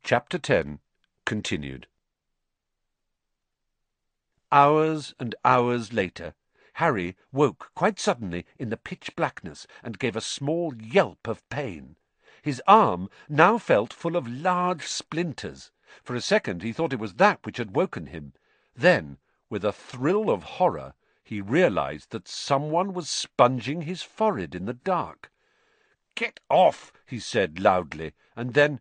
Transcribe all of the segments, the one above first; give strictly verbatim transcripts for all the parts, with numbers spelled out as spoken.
Chapter ten, continued. Hours and hours later, Harry woke quite suddenly in the pitch blackness and gave a small yelp of pain. His arm now felt full of large splinters. For a second he thought it was that which had woken him. Then, with a thrill of horror, he realized that someone was sponging his forehead in the dark. "Get off!" he said loudly, and then,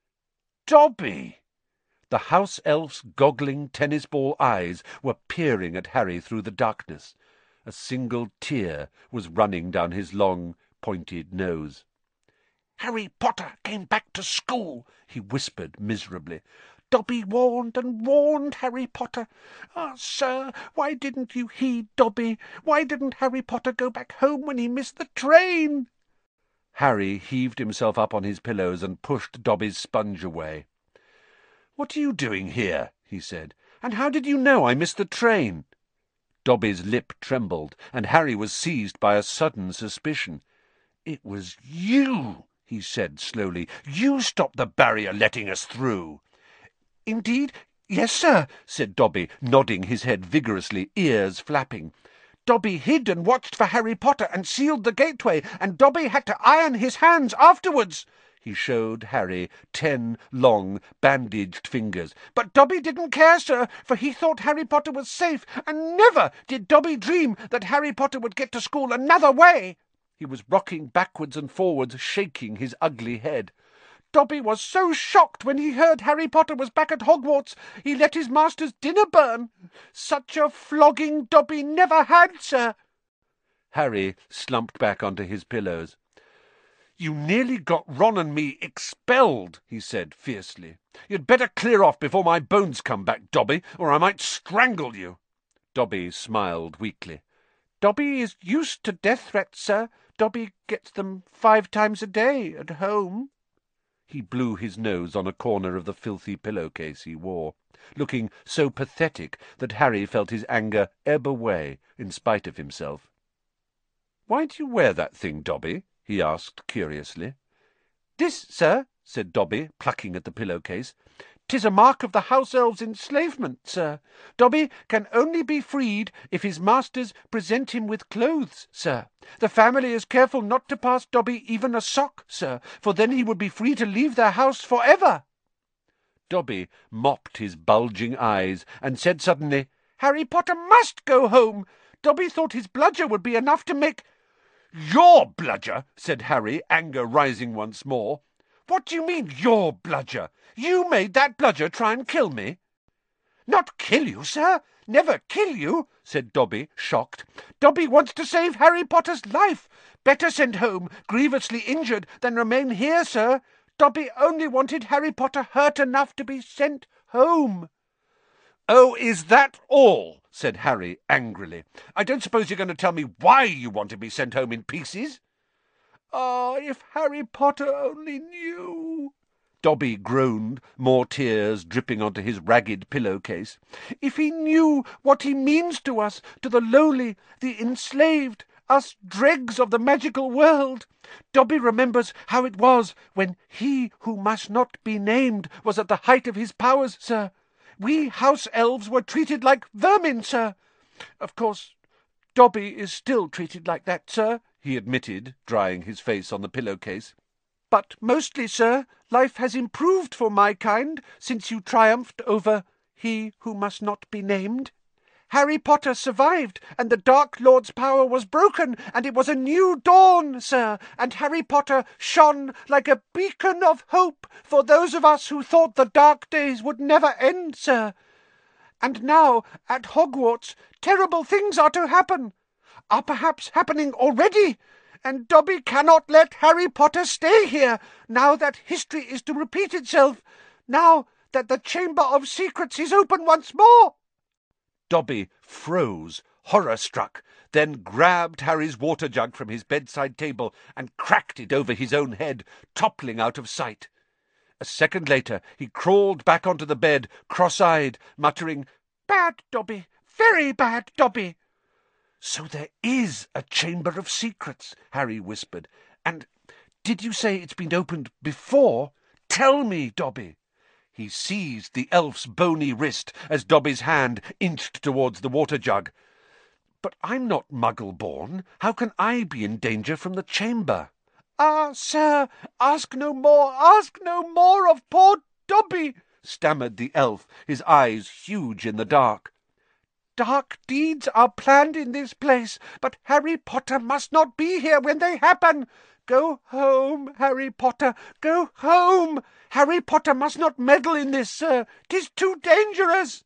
"Dobby!" The house elf's goggling tennis-ball eyes were peering at Harry through the darkness. A single tear was running down his long, pointed nose. "Harry Potter came back to school," he whispered miserably. "Dobby warned and warned Harry Potter. Ah, sir, why didn't you heed Dobby? Why didn't Harry Potter go back home when he missed the train?" Harry heaved himself up on his pillows and pushed Dobby's sponge away. "What are you doing here?" he said. "And how did you know I missed the train?" Dobby's lip trembled, and Harry was seized by a sudden suspicion. "It was you," he said slowly. "You stopped the barrier letting us through." "Indeed, yes, sir," said Dobby, nodding his head vigorously, ears flapping. "Dobby hid and watched for Harry Potter and sealed the gateway, and Dobby had to iron his hands afterwards." He showed Harry ten long, bandaged fingers. "But Dobby didn't care, sir, for he thought Harry Potter was safe, and never did Dobby dream that Harry Potter would get to school another way." He was rocking backwards and forwards, shaking his ugly head. "Dobby was so shocked when he heard Harry Potter was back at Hogwarts, he let his master's dinner burn. Such a flogging Dobby never had, sir." Harry slumped back onto his pillows. "You nearly got Ron and me expelled," he said fiercely. "You'd better clear off before my bones come back, Dobby, or I might strangle you." Dobby smiled weakly. "Dobby is used to death threats, sir. Dobby gets them five times a day at home." He blew his nose on a corner of the filthy pillowcase he wore, looking so pathetic that Harry felt his anger ebb away in spite of himself. "Why do you wear that thing, Dobby?" he asked curiously. "This, sir," said Dobby, plucking at the pillowcase. "'Tis a mark of the house elves' enslavement, sir. Dobby can only be freed if his masters present him with clothes, sir. The family is careful not to pass Dobby even a sock, sir, for then he would be free to leave their house for ever." Dobby mopped his bulging eyes and said suddenly, "Harry Potter must go home. Dobby thought his bludger would be enough to make—" "Your bludger?" said Harry, anger rising once more. "What do you mean, your bludger? You made that bludger try and kill me?" "Not kill you, sir. Never kill you," said Dobby, shocked. "Dobby wants to save Harry Potter's life. Better send home, grievously injured, than remain here, sir. Dobby only wanted Harry Potter hurt enough to be sent home." "Oh, is that all?" said Harry angrily. "I don't suppose you're going to tell me why you want to be sent home in pieces?" "Ah, if Harry Potter only knew!" Dobby groaned, more tears dripping onto his ragged pillowcase. "If he knew what he means to us, to the lowly, the enslaved, us dregs of the magical world. Dobby remembers how it was when he who must not be named was at the height of his powers, sir. We house elves were treated like vermin, sir. Of course, Dobby is still treated like that, sir," he admitted, drying his face on the pillowcase. "But mostly, sir, life has improved for my kind since you triumphed over he who must not be named. Harry Potter survived, and the Dark Lord's power was broken, and it was a new dawn, sir, and Harry Potter shone like a beacon of hope for those of us who thought the dark days would never end, sir. And now, at Hogwarts, terrible things are to happen, are perhaps happening already, and Dobby cannot let Harry Potter stay here, now that history is to repeat itself, now that the Chamber of Secrets is open once more." Dobby froze, horror-struck, then grabbed Harry's water jug from his bedside table and cracked it over his own head, toppling out of sight. A second later he crawled back onto the bed, cross-eyed, muttering, "Bad Dobby, very bad Dobby." "So there is a Chamber of Secrets," Harry whispered. "And did you say it's been opened before? Tell me, Dobby." He seized the elf's bony wrist as Dobby's hand inched towards the water jug. "But I'm not Muggle-born. How can I be in danger from the chamber?" "Ah, sir, ask no more, ask no more of poor Dobby," stammered the elf, his eyes huge in the dark. "Dark deeds are planned in this place, but Harry Potter must not be here when they happen. Go home, Harry Potter, go home. Harry Potter must not meddle in this, sir. 'Tis too dangerous."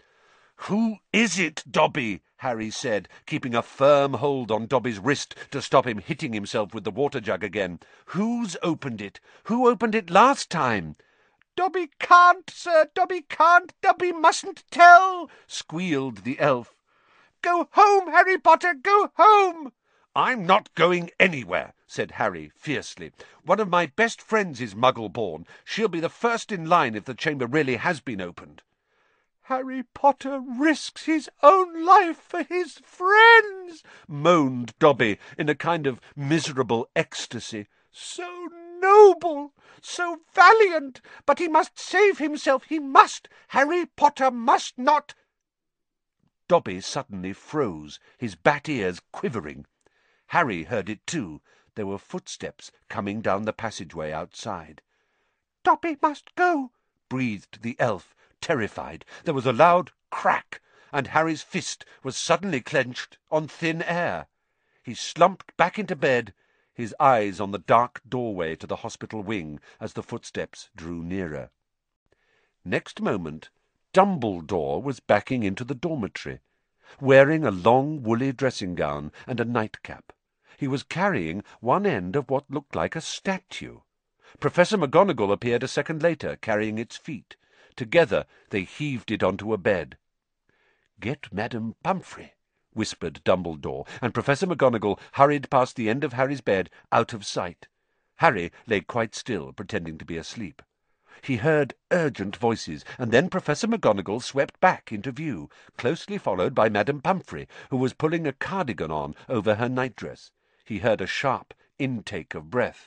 "Who is it, Dobby?" Harry said, keeping a firm hold on Dobby's wrist to stop him hitting himself with the water jug again. "Who's opened it? Who opened it last time?" "Dobby can't, sir, Dobby can't. Dobby mustn't tell," squealed the elf. "Go home, Harry Potter, go home." "I'm not going anywhere," said Harry fiercely. "One of my best friends is Muggle-born. She'll be the first in line if the chamber really has been opened." "Harry Potter risks his own life for his friends," moaned Dobby in a kind of miserable ecstasy. "So noble, so valiant, but he must save himself, he must. Harry Potter must not—" Dobby suddenly froze, his bat ears quivering. Harry heard it too. There were footsteps coming down the passageway outside. "Dobby must go," breathed the elf, terrified. There was a loud crack, and Harry's fist was suddenly clenched on thin air. He slumped back into bed, his eyes on the dark doorway to the hospital wing as the footsteps drew nearer. Next moment, Dumbledore was backing into the dormitory, wearing a long woolly dressing-gown and a nightcap. He was carrying one end of what looked like a statue. Professor McGonagall appeared a second later, carrying its feet. Together they heaved it onto a bed. "Get Madame Pomfrey," whispered Dumbledore, and Professor McGonagall hurried past the end of Harry's bed, out of sight. Harry lay quite still, pretending to be asleep. He heard urgent voices, and then Professor McGonagall swept back into view, closely followed by Madame Pomfrey, who was pulling a cardigan on over her nightdress. He heard a sharp intake of breath.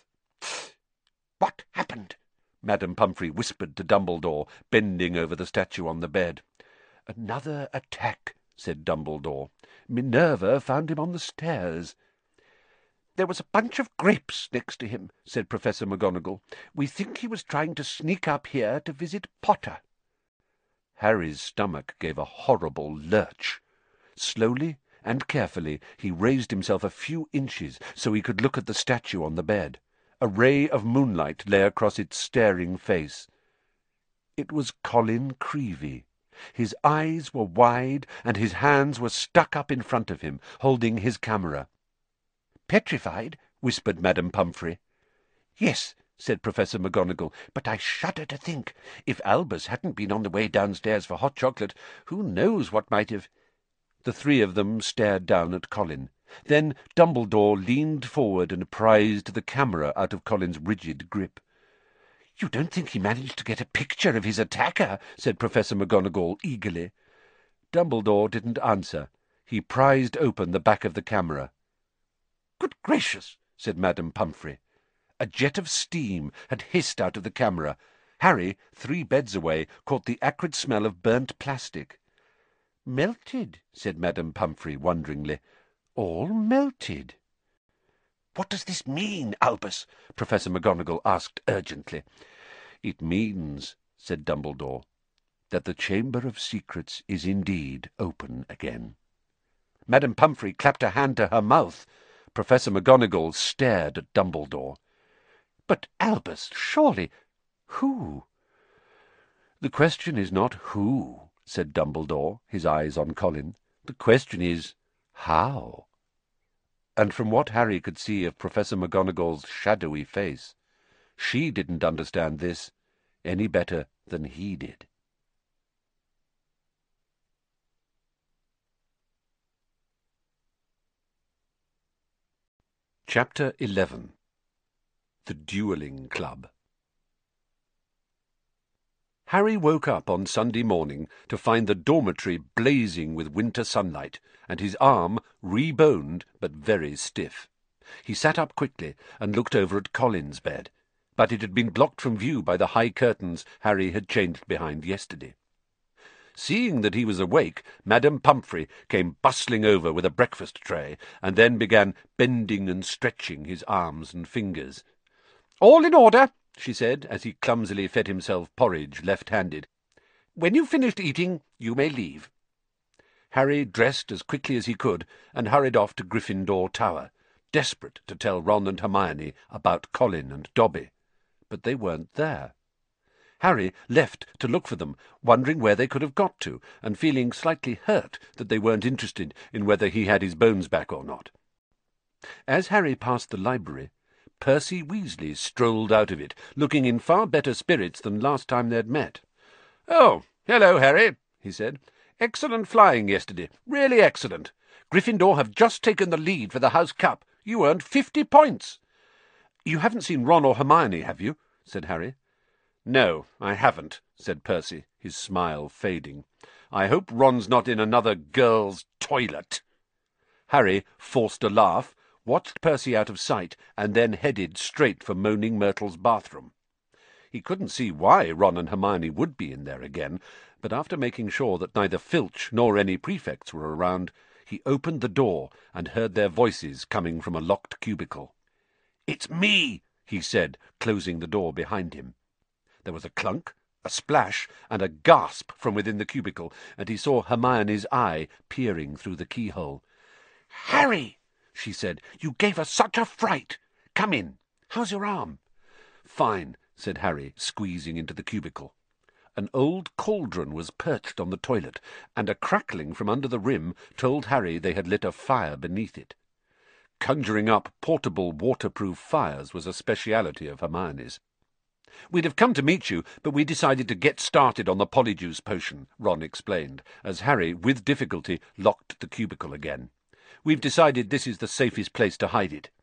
"What happened?" Madame Pomfrey whispered to Dumbledore, bending over the statue on the bed. "Another attack," said Dumbledore. "Minerva found him on the stairs." "There was a bunch of grapes next to him," said Professor McGonagall. "We think he was trying to sneak up here to visit Potter." Harry's stomach gave a horrible lurch. Slowly and carefully he raised himself a few inches so he could look at the statue on the bed. A ray of moonlight lay across its staring face. It was Colin Creevey. His eyes were wide, and his hands were stuck up in front of him, holding his camera. "Petrified?" whispered Madame Pomfrey. "Yes," said Professor McGonagall, "but I shudder to think. If Albus hadn't been on the way downstairs for hot chocolate, who knows what might have—" The three of them stared down at Colin. Then Dumbledore leaned forward and prized the camera out of Colin's rigid grip. "You don't think he managed to get a picture of his attacker?" said Professor McGonagall eagerly. Dumbledore didn't answer. He prized open the back of the camera. "Good gracious!" said Madame Pomfrey. A jet of steam had hissed out of the camera. Harry, three beds away, caught the acrid smell of burnt plastic. "Melted," said Madame Pomfrey wonderingly. "All melted." "What does this mean, Albus?" Professor McGonagall asked urgently. "It means," said Dumbledore, "that the Chamber of Secrets is indeed open again." Madame Pomfrey clapped a hand to her mouth. Professor McGonagall stared at Dumbledore. "But, Albus, surely— who?" "The question is not who," said Dumbledore, his eyes on Colin. "The question is how." And from what Harry could see of Professor McGonagall's shadowy face, she didn't understand this any better than he did. Chapter eleven. The Duelling Club. Harry woke up on Sunday morning to find the dormitory blazing with winter sunlight, and his arm reboned but very stiff. He sat up quickly and looked over at Colin's bed. but it had been blocked from view by the high curtains Harry had changed behind yesterday. Seeing that he was awake, Madame Pumphrey came bustling over with a breakfast tray, and then began bending and stretching his arms and fingers. "All in order," she said, as he clumsily fed himself porridge left-handed. "When you've finished eating, you may leave." Harry dressed as quickly as he could and hurried off to Gryffindor Tower, desperate to tell Ron and Hermione about Colin and Dobby. But they weren't there. Harry left to look for them, wondering where they could have got to, and feeling slightly hurt that they weren't interested in whether he had his bones back or not. As Harry passed the library, Percy Weasley strolled out of it, looking in far better spirits than last time they'd met. "Oh, hello, Harry," he said. "Excellent flying yesterday. Really excellent. Gryffindor have just taken the lead for the House Cup. You earned fifty points." "You haven't seen Ron or Hermione, have you?" said Harry. "No, I haven't," said Percy, his smile fading. "I hope Ron's not in another girl's toilet." Harry forced a laugh, watched Percy out of sight, and then headed straight for Moaning Myrtle's bathroom. He couldn't see why Ron and Hermione would be in there again, but after making sure that neither Filch nor any prefects were around, he opened the door and heard their voices coming from a locked cubicle. "It's me," he said, closing the door behind him. There was a clunk, a splash, and a gasp from within the cubicle, and he saw Hermione's eye peering through the keyhole. "Harry," she said, "you gave us such a fright. Come in. How's your arm?" "Fine," said Harry, squeezing into the cubicle. An old cauldron was perched on the toilet, and a crackling from under the rim told Harry they had lit a fire beneath it. Conjuring up portable waterproof fires was a speciality of Hermione's. "We'd have come to meet you, but we decided to get started on the polyjuice potion," Ron explained, as Harry, with difficulty, locked the cubicle again. "We've decided this is the safest place to hide it."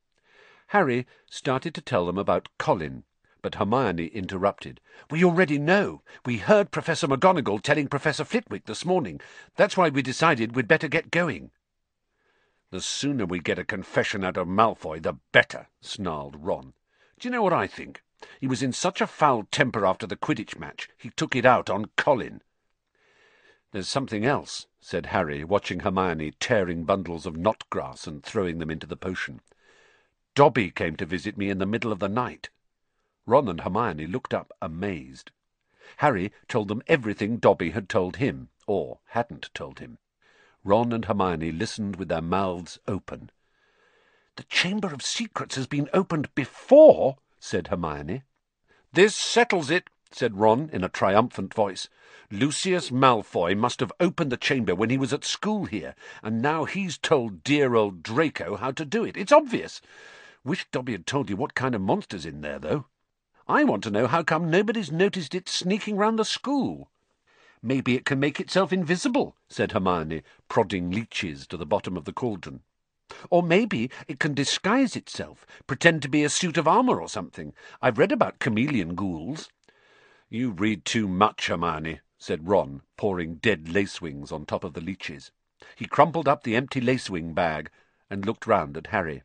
Harry started to tell them about Colin, but Hermione interrupted. "We already know. We heard Professor McGonagall telling Professor Flitwick this morning. That's why we decided we'd better get going." "The sooner we get a confession out of Malfoy, the better," snarled Ron. "Do you know what I think? He was in such a foul temper after the Quidditch match, he took it out on Colin." "There's something else," said Harry, watching Hermione tearing bundles of knot-grass and throwing them into the potion. "Dobby came to visit me in the middle of the night." Ron and Hermione looked up amazed. Harry told them everything Dobby had told him, or hadn't told him. Ron and Hermione listened with their mouths open. "The Chamber of Secrets has been opened before," said Hermione. "This settles it," said Ron in a triumphant voice. "Lucius Malfoy must have opened the chamber when he was at school here, and now he's told dear old Draco how to do it. It's obvious. Wish Dobby had told you what kind of monster's in there, though. I want to know how come nobody's noticed it sneaking round the school." "Maybe it can make itself invisible," said Hermione, prodding leeches to the bottom of the cauldron. "Or maybe it can disguise itself, pretend to be a suit of armour or something. I've read about chameleon ghouls." "You read too much, Hermione," said Ron, pouring dead lacewings on top of the leeches. He crumpled up the empty lacewing bag and looked round at Harry.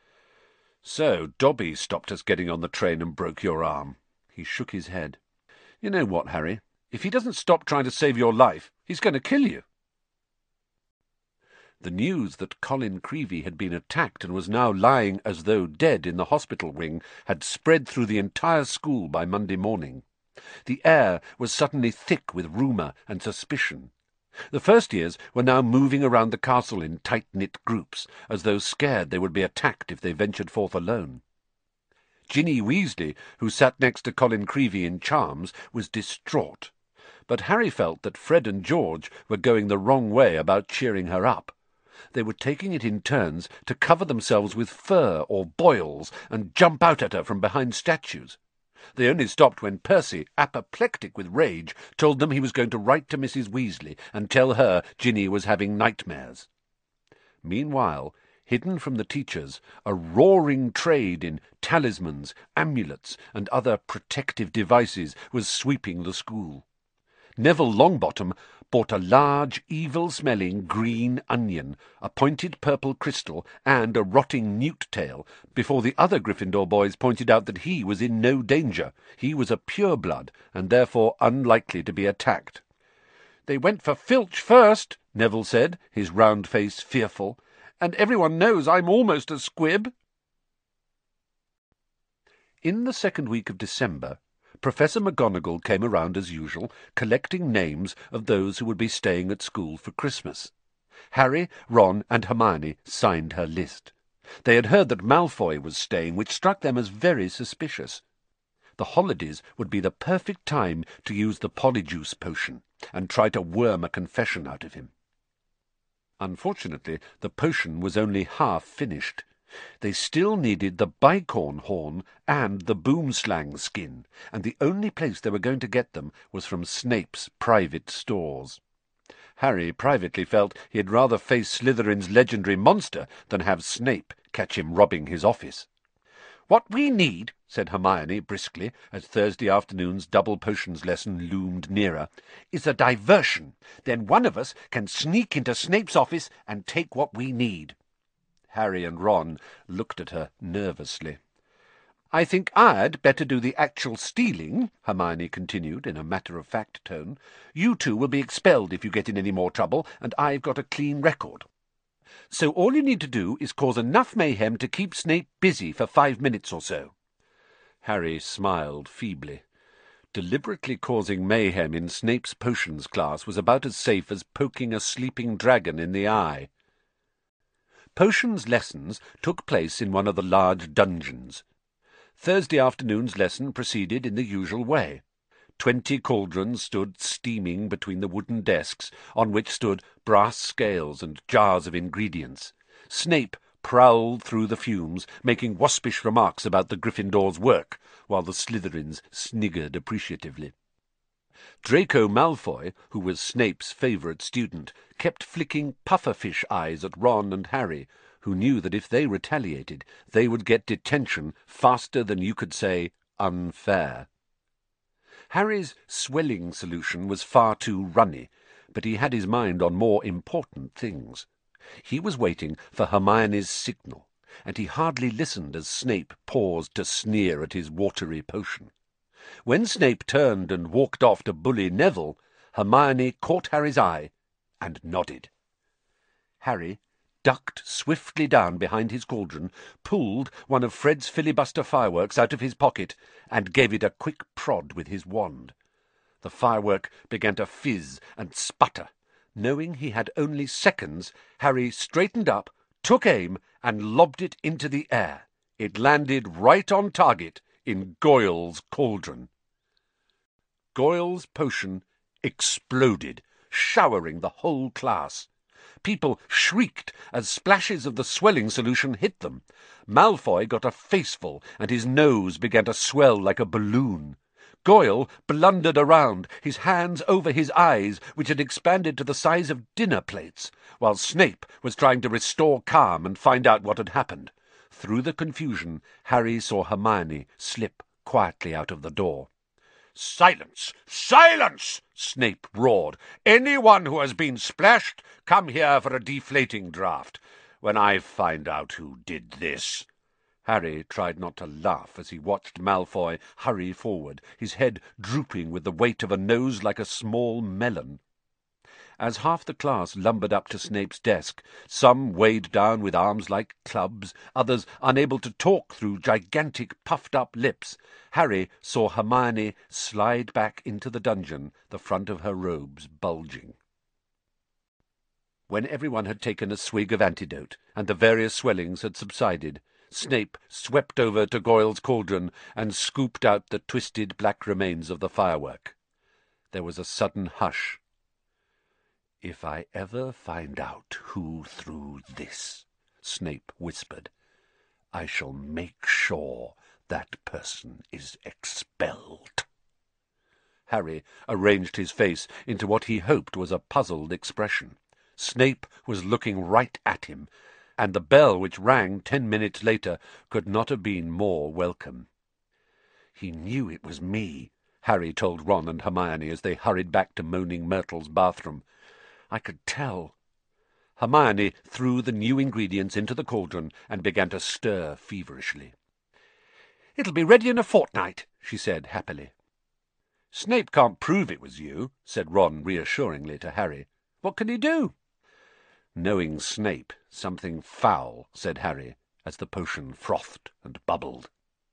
"So Dobby stopped us getting on the train and broke your arm." He shook his head. "You know what, Harry? If he doesn't stop trying to save your life, he's going to kill you." The news that Colin Creevey had been attacked and was now lying as though dead in the hospital wing had spread through the entire school by Monday morning. The air was suddenly thick with rumour and suspicion. The first years were now moving around the castle in tight-knit groups, as though scared they would be attacked if they ventured forth alone. Ginny Weasley, who sat next to Colin Creevey in Charms, was distraught, but Harry felt that Fred and George were going the wrong way about cheering her up. They were taking it in turns to cover themselves with fur or boils and jump out at her from behind statues. They only stopped when Percy, apoplectic with rage, told them he was going to write to Missus Weasley and tell her Ginny was having nightmares. Meanwhile, hidden from the teachers, a roaring trade in talismans, amulets, and other protective devices was sweeping the school. Neville Longbottom bought a large, evil-smelling green onion, a pointed purple crystal, and a rotting newt-tail, before the other Gryffindor boys pointed out that he was in no danger. He was a pure-blood, and therefore unlikely to be attacked. "They went for Filch first," Neville said, his round face fearful, "and everyone knows I'm almost a squib." In the second week of December, Professor McGonagall came around as usual, collecting names of those who would be staying at school for Christmas. Harry, Ron, and Hermione signed her list. They had heard that Malfoy was staying, which struck them as very suspicious. The holidays would be the perfect time to use the Polyjuice potion and try to worm a confession out of him. Unfortunately, the potion was only half finished. They still needed the bicorn horn and the boomslang skin, and the only place they were going to get them was from Snape's private stores. Harry privately felt he had rather face Slytherin's legendary monster than have Snape catch him robbing his office. "What we need," said Hermione briskly, as Thursday afternoon's double potions lesson loomed nearer, "is a diversion. Then one of us can sneak into Snape's office and take what we need." Harry and Ron looked at her nervously. "I think I'd better do the actual stealing," Hermione continued in a matter-of-fact tone. "You two will be expelled if you get in any more trouble, and I've got a clean record. So all you need to do is cause enough mayhem to keep Snape busy for five minutes or so." Harry smiled feebly. Deliberately causing mayhem in Snape's potions class was about as safe as poking a sleeping dragon in the eye. Potions lessons took place in one of the large dungeons. Thursday afternoon's lesson proceeded in the usual way. Twenty cauldrons stood steaming between the wooden desks, on which stood brass scales and jars of ingredients. Snape prowled through the fumes, making waspish remarks about the Gryffindor's work, while the Slytherins sniggered appreciatively. Draco Malfoy, who was Snape's favourite student, kept flicking pufferfish eyes at Ron and Harry, who knew that if they retaliated, they would get detention faster than you could say unfair. Harry's swelling solution was far too runny, but he had his mind on more important things. He was waiting for Hermione's signal, and he hardly listened as Snape paused to sneer at his watery potion. When Snape turned and walked off to bully Neville, Hermione caught Harry's eye and nodded. Harry ducked swiftly down behind his cauldron, pulled one of Fred's filibuster fireworks out of his pocket, and gave it a quick prod with his wand. The firework began to fizz and sputter. Knowing he had only seconds, Harry straightened up, took aim, and lobbed it into the air. It landed right on target in Goyle's cauldron. Goyle's potion exploded, showering the whole class. People shrieked as splashes of the swelling solution hit them. Malfoy got a faceful, and his nose began to swell like a balloon. Goyle blundered around, his hands over his eyes, which had expanded to the size of dinner plates, while Snape was trying to restore calm and find out what had happened. Through the confusion, Harry saw Hermione slip quietly out of the door. "Silence! Silence!" Snape roared. "Anyone who has been splashed, come here for a deflating draught. When I find out who did this—" Harry tried not to laugh as he watched Malfoy hurry forward, his head drooping with the weight of a nose like a small melon. As half the class lumbered up to Snape's desk, some weighed down with arms like clubs, others unable to talk through gigantic puffed-up lips, Harry saw Hermione slide back into the dungeon, the front of her robes bulging. When everyone had taken a swig of antidote, and the various swellings had subsided, Snape swept over to Goyle's cauldron and scooped out the twisted black remains of the firework. There was a sudden hush. "If I ever find out who threw this," Snape whispered, "I shall make sure that person is expelled." Harry arranged his face into what he hoped was a puzzled expression. Snape was looking right at him, and the bell which rang ten minutes later could not have been more welcome. "He knew it was me," Harry told Ron and Hermione as they hurried back to Moaning Myrtle's bathroom. I could tell. Hermione threw the new ingredients into the cauldron and began to stir feverishly. "It'll be ready in a fortnight," she said happily. "Snape can't prove it was you," said Ron reassuringly to Harry. "What can he do?" "Knowing Snape, something foul," said Harry, as the potion frothed and bubbled.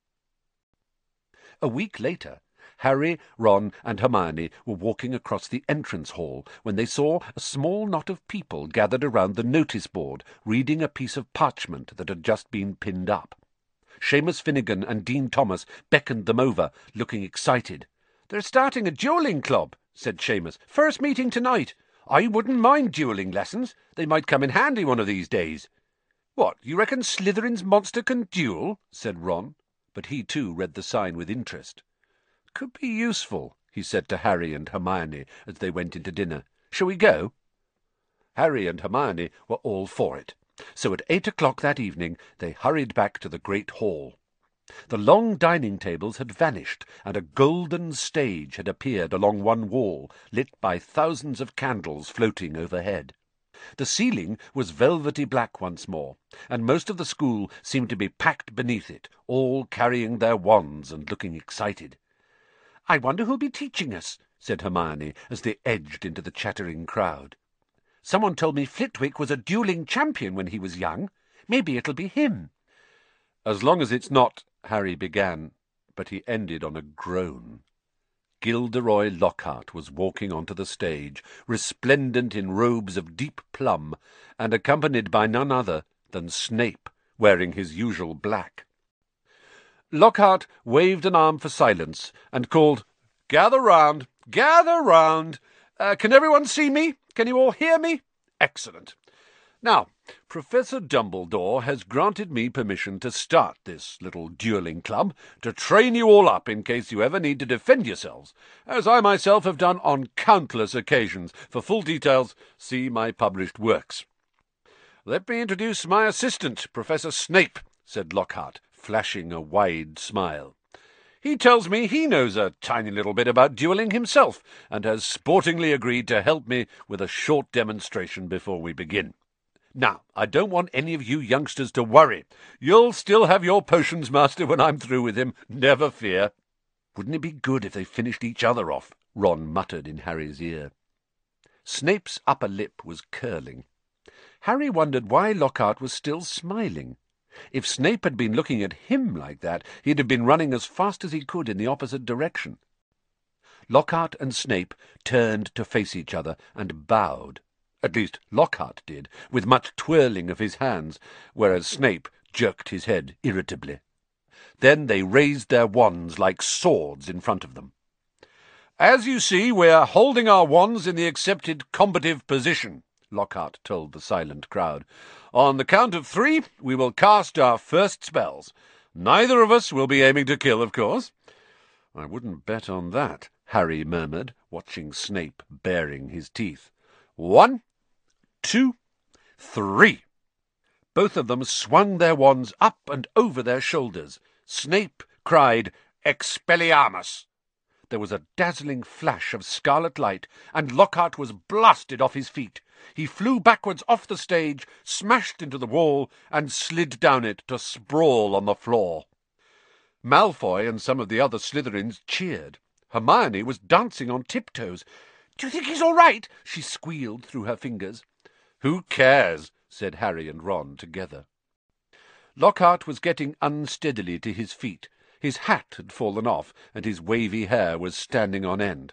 A week later, Harry, Ron, and Hermione were walking across the entrance hall when they saw a small knot of people gathered around the notice board, reading a piece of parchment that had just been pinned up. Seamus Finnegan and Dean Thomas beckoned them over, looking excited. "They're starting a duelling club," said Seamus. "First meeting tonight. I wouldn't mind duelling lessons. They might come in handy one of these days." "What, you reckon Slytherin's monster can duel?" said Ron, but he too read the sign with interest. "Could be useful," he said to Harry and Hermione as they went into dinner. "Shall we go?" Harry and Hermione were all for it, so at eight o'clock that evening they hurried back to the great hall. The long dining tables had vanished, and a golden stage had appeared along one wall, lit by thousands of candles floating overhead. The ceiling was velvety black once more, and most of the school seemed to be packed beneath it, all carrying their wands and looking excited. "I wonder who'll be teaching us," said Hermione as they edged into the chattering crowd. "Someone told me Flitwick was a duelling champion when he was young. Maybe it'll be him." "As long as it's not—" Harry began, but he ended on a groan. Gilderoy Lockhart was walking onto the stage, resplendent in robes of deep plum, and accompanied by none other than Snape, wearing his usual black. Lockhart waved an arm for silence and called, "Gather round, gather round. Uh, can everyone see me? Can you all hear me? Excellent. Now, Professor Dumbledore has granted me permission to start this little duelling club, to train you all up in case you ever need to defend yourselves, as I myself have done on countless occasions. For full details, see my published works." "Let me introduce my assistant, Professor Snape," said Lockhart, flashing a wide smile. "He tells me he knows a tiny little bit about duelling himself, and has sportingly agreed to help me with a short demonstration before we begin. Now, I don't want any of you youngsters to worry. You'll still have your potions master when I'm through with him, never fear." "Wouldn't it be good if they finished each other off?" Ron muttered in Harry's ear. Snape's upper lip was curling. Harry wondered why Lockhart was still smiling. If Snape had been looking at him like that, he'd have been running as fast as he could in the opposite direction. Lockhart and Snape turned to face each other and bowed. At least Lockhart did, with much twirling of his hands, whereas Snape jerked his head irritably. Then they raised their wands like swords in front of them. "As you see, we're holding our wands in the accepted combative position," Lockhart told the silent crowd. "On the count of three, we will cast our first spells. Neither of us will be aiming to kill, of course." "I wouldn't bet on that," Harry murmured, watching Snape baring his teeth. "One, two, three." Both of them swung their wands up and over their shoulders. Snape cried, "Expelliarmus!" There was a dazzling flash of scarlet light, and Lockhart was blasted off his feet. He flew backwards off the stage, smashed into the wall, and slid down it to sprawl on the floor. Malfoy and some of the other Slytherins cheered. Hermione was dancing on tiptoes. "Do you think he's all right?" she squealed through her fingers. "Who cares?" said Harry and Ron together. Lockhart was getting unsteadily to his feet. His hat had fallen off, and his wavy hair was standing on end.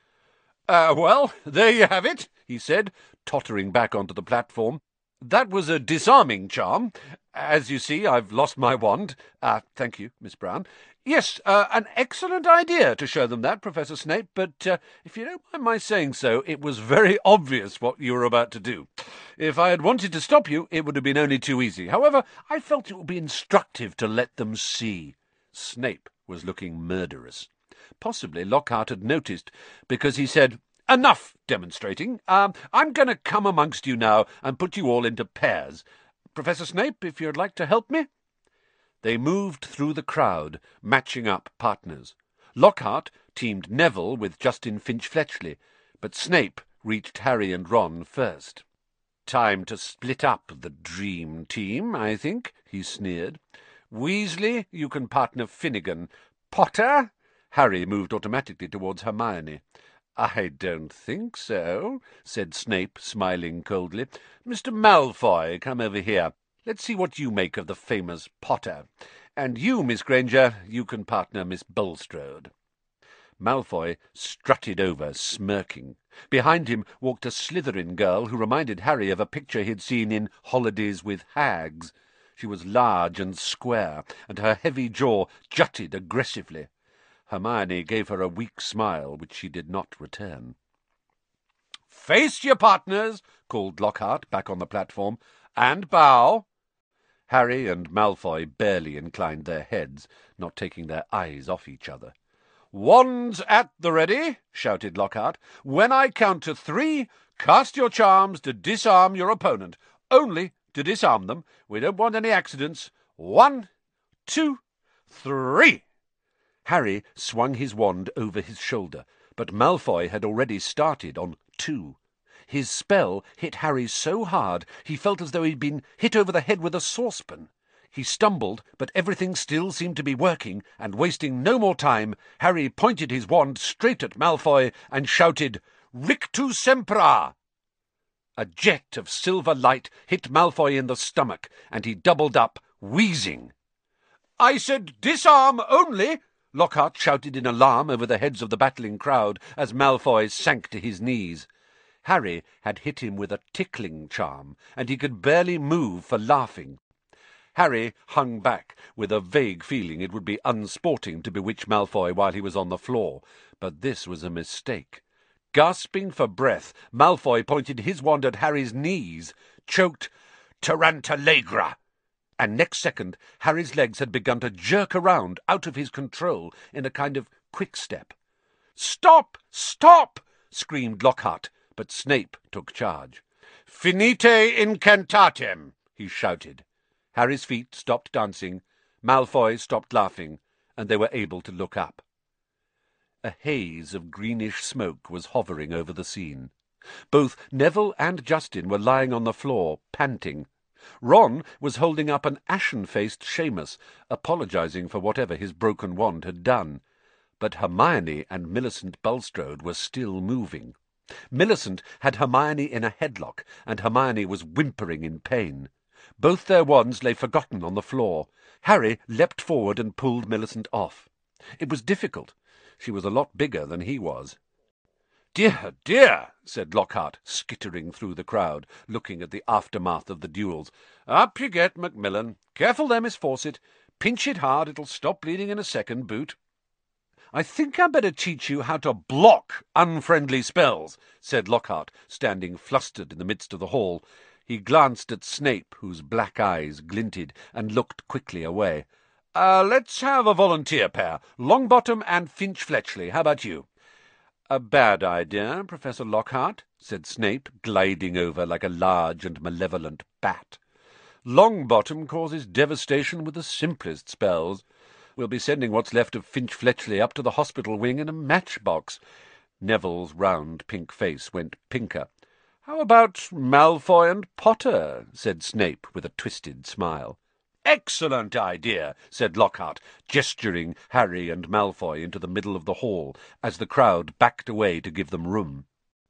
Uh, well, there you have it," he said, tottering back onto the platform. "That was a disarming charm. As you see, I've lost my wand. Ah, thank you, Miss Brown. Yes, uh, an excellent idea to show them that, Professor Snape, but uh, if you don't mind my saying so, it was very obvious what you were about to do. If I had wanted to stop you, it would have been only too easy. However, I felt it would be instructive to let them see." Snape was looking murderous. Possibly Lockhart had noticed, because he said, "Enough demonstrating. Um, I'm going to come amongst you now and put you all into pairs. Professor Snape, if you'd like to help me." They moved through the crowd, matching up partners. Lockhart teamed Neville with Justin Finch-Fletchley, but Snape reached Harry and Ron first. "Time to split up the dream team, I think," he sneered. "Weasley, you can partner Finnegan. Potter?" Harry moved automatically towards Hermione. "I don't think so," said Snape, smiling coldly. "Mister Malfoy, come over here. Let's see what you make of the famous Potter. And you, Miss Granger, you can partner Miss Bulstrode." Malfoy strutted over, smirking. Behind him walked a Slytherin girl who reminded Harry of a picture he had seen in Holidays with Hags. She was large and square, and her heavy jaw jutted aggressively. Hermione gave her a weak smile, which she did not return. "Face your partners," called Lockhart back on the platform, "and bow." Harry and Malfoy barely inclined their heads, not taking their eyes off each other. "Wands at the ready," shouted Lockhart. "When I count to three, cast your charms to disarm your opponent. Only to disarm them. We don't want any accidents. One, two, three." Harry swung his wand over his shoulder, but Malfoy had already started on two. His spell hit Harry so hard he felt as though he'd been hit over the head with a saucepan. He stumbled, but everything still seemed to be working, and wasting no more time, Harry pointed his wand straight at Malfoy and shouted, "Rictus Sempra!" A jet of silver light hit Malfoy in the stomach, and he doubled up, wheezing. "I said disarm only!" Lockhart shouted in alarm over the heads of the battling crowd as Malfoy sank to his knees. Harry had hit him with a tickling charm, and he could barely move for laughing. Harry hung back, with a vague feeling it would be unsporting to bewitch Malfoy while he was on the floor, but this was a mistake. Gasping for breath, Malfoy pointed his wand at Harry's knees, choked, "Tarantalagra!" and next second Harry's legs had begun to jerk around out of his control in a kind of quick-step. "Stop! Stop!" screamed Lockhart, but Snape took charge. "Finite incantatem!" he shouted. Harry's feet stopped dancing, Malfoy stopped laughing, and they were able to look up. A haze of greenish smoke was hovering over the scene. Both Neville and Justin were lying on the floor, panting. Ron was holding up an ashen-faced Seamus, apologizing for whatever his broken wand had done. But Hermione and Millicent Bulstrode were still moving. Millicent had Hermione in a headlock, and Hermione was whimpering in pain. Both their wands lay forgotten on the floor. Harry leapt forward and pulled Millicent off. It was difficult. She was a lot bigger than he was. "Dear, dear," said Lockhart, skittering through the crowd, looking at the aftermath of the duels. "Up you get, Macmillan. Careful there, Miss Fawcett. Pinch it hard, it'll stop bleeding in a second, Boot." "I think I'd better teach you how to block unfriendly spells," said Lockhart, standing flustered in the midst of the hall. He glanced at Snape, whose black eyes glinted, and looked quickly away. Uh, let's have a volunteer pair. Longbottom and Finch-Fletchley. How about you?" "A bad idea, Professor Lockhart," said Snape, gliding over like a large and malevolent bat. "Longbottom causes devastation with the simplest spells. We'll be sending what's left of Finch-Fletchley up to the hospital wing in a matchbox." Neville's round pink face went pinker. "How about Malfoy and Potter?" said Snape with a twisted smile. "Excellent idea," said Lockhart, gesturing Harry and Malfoy into the middle of the hall as the crowd backed away to give them room.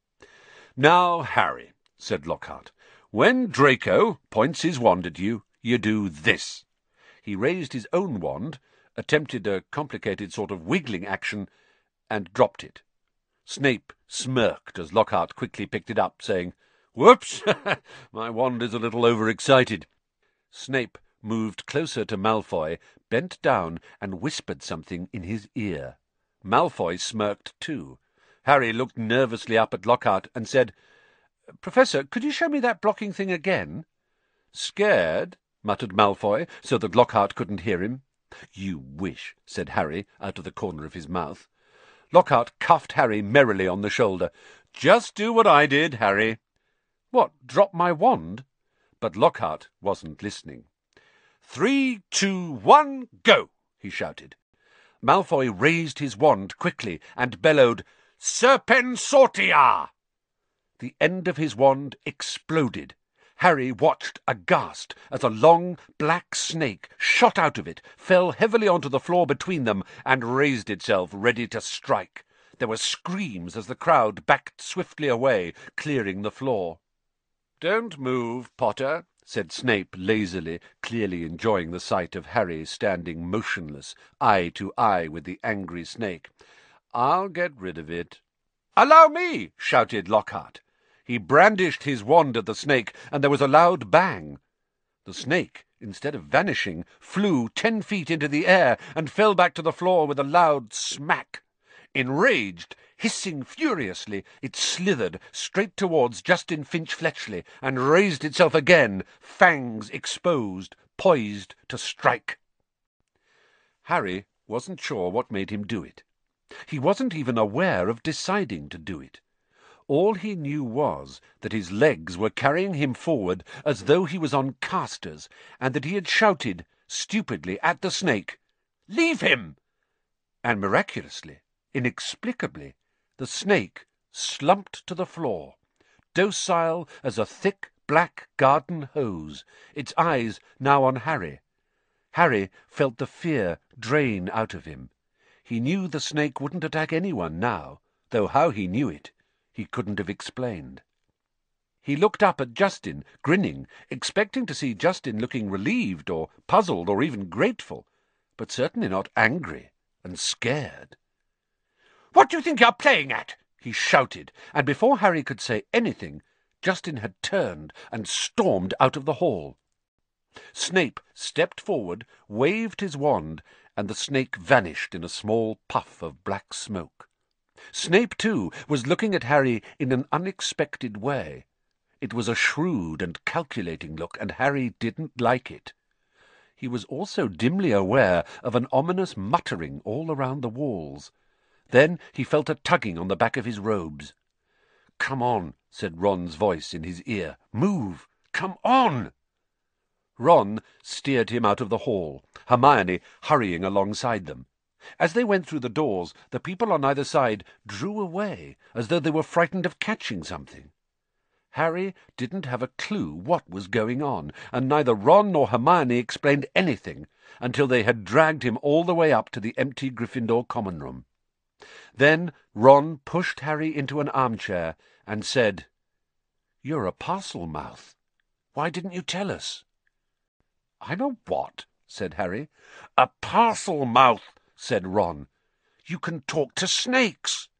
"Now, Harry," said Lockhart, "when Draco points his wand at you, you do this." He raised his own wand, attempted a complicated sort of wiggling action, and dropped it. Snape smirked as Lockhart quickly picked it up, saying, "Whoops! My wand is a little overexcited." Snape moved closer to Malfoy, bent down, and whispered something in his ear. Malfoy smirked too. Harry looked nervously up at Lockhart and said, "Professor, could you show me that blocking thing again?" "Scared?" muttered Malfoy, so that Lockhart couldn't hear him. "You wish," said Harry out of the corner of his mouth. Lockhart cuffed Harry merrily on the shoulder. "Just do what I did, Harry." "What, drop my wand?" But Lockhart wasn't listening. "Three, two, one, go!" he shouted. Malfoy raised his wand quickly and bellowed, "Serpensortia!" The end of his wand exploded. Harry watched aghast as a long black snake shot out of it, fell heavily onto the floor between them, and raised itself ready to strike. There were screams as the crowd backed swiftly away, clearing the floor. "Don't move, Potter," said Snape lazily, clearly enjoying the sight of Harry standing motionless, eye to eye with the angry snake. "I'll get rid of it." "Allow me!" shouted Lockhart. He brandished his wand at the snake, and there was a loud bang. The snake, instead of vanishing, flew ten feet into the air and fell back to the floor with a loud smack. Enraged, hissing furiously, it slithered straight towards Justin Finch-Fletchley and raised itself again, fangs exposed, poised to strike. Harry wasn't sure what made him do it. He wasn't even aware of deciding to do it. All he knew was that his legs were carrying him forward as though he was on casters, and that he had shouted, stupidly, at the snake, "Leave him!" And miraculously, inexplicably, the snake slumped to the floor, docile as a thick black garden hose, its eyes now on Harry. Harry felt the fear drain out of him. He knew the snake wouldn't attack anyone now, though how he knew it, he couldn't have explained. He looked up at Justin, grinning, expecting to see Justin looking relieved or puzzled or even grateful, but certainly not angry and scared. "What do you think you're playing at?" he shouted, and before Harry could say anything, Justin had turned and stormed out of the hall. Snape stepped forward, waved his wand, and the snake vanished in a small puff of black smoke. Snape, too, was looking at Harry in an unexpected way. It was a shrewd and calculating look, and Harry didn't like it. He was also dimly aware of an ominous muttering all around the walls. Then he felt a tugging on the back of his robes. "Come on," said Ron's voice in his ear. "Move! Come on!" Ron steered him out of the hall, Hermione hurrying alongside them. As they went through the doors, the people on either side drew away, as though they were frightened of catching something. Harry didn't have a clue what was going on, and neither Ron nor Hermione explained anything until they had dragged him all the way up to the empty Gryffindor common room. Then Ron pushed Harry into an armchair and said, "You're a Parselmouth. Why didn't you tell us?" "I'm a what?" said Harry. "A Parselmouth," said Ron. "You can talk to snakes."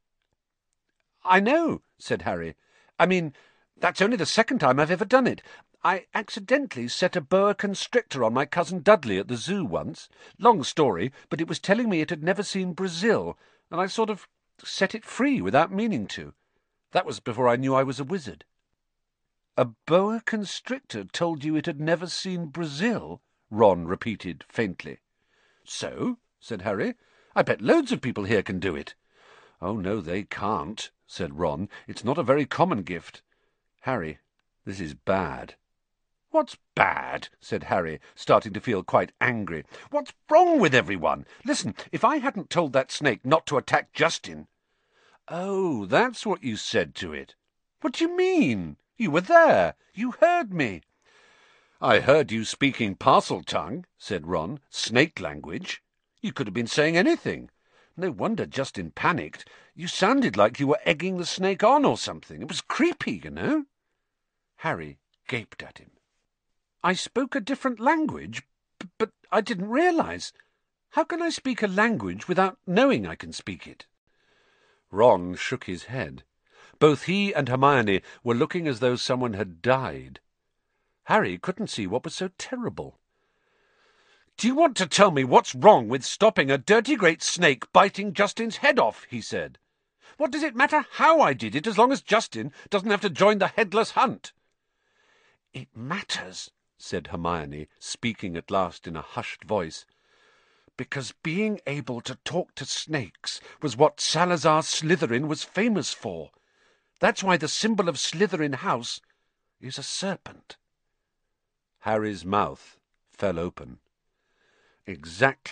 "I know," said Harry. "I mean, that's only the second time I've ever done it. I accidentally set a boa constrictor on my cousin Dudley at the zoo once. Long story, but it was telling me it had never seen Brazil, and I sort of set it free without meaning to. That was before I knew I was a wizard." "A boa constrictor told you it had never seen Brazil?" Ron repeated faintly. "So?" said Harry. "I bet loads of people here can do it." "Oh, no, they can't," said Ron. "It's not a very common gift. Harry, this is bad." "What's bad?" said Harry, starting to feel quite angry. "What's wrong with everyone? Listen, if I hadn't told that snake not to attack Justin—" "Oh, that's what you said to it." "What do you mean? You were there. You heard me." "I heard you speaking Parseltongue," said Ron. "Snake language. You could have been saying anything. No wonder Justin panicked. You sounded like you were egging the snake on or something. It was creepy, you know." Harry gaped at him. "I spoke a different language, b- but I didn't realize. How can I speak a language without knowing I can speak it?" Ron shook his head. Both he and Hermione were looking as though someone had died. Harry couldn't see what was so terrible. "Do you want to tell me what's wrong with stopping a dirty great snake biting Justin's head off?" he said. "What does it matter how I did it, as long as Justin doesn't have to join the headless hunt?" "It matters," said Hermione, speaking at last in a hushed voice, "because being able to talk to snakes was what Salazar Slytherin was famous for. That's why the symbol of Slytherin House is a serpent." Harry's mouth fell open. "Exactly,"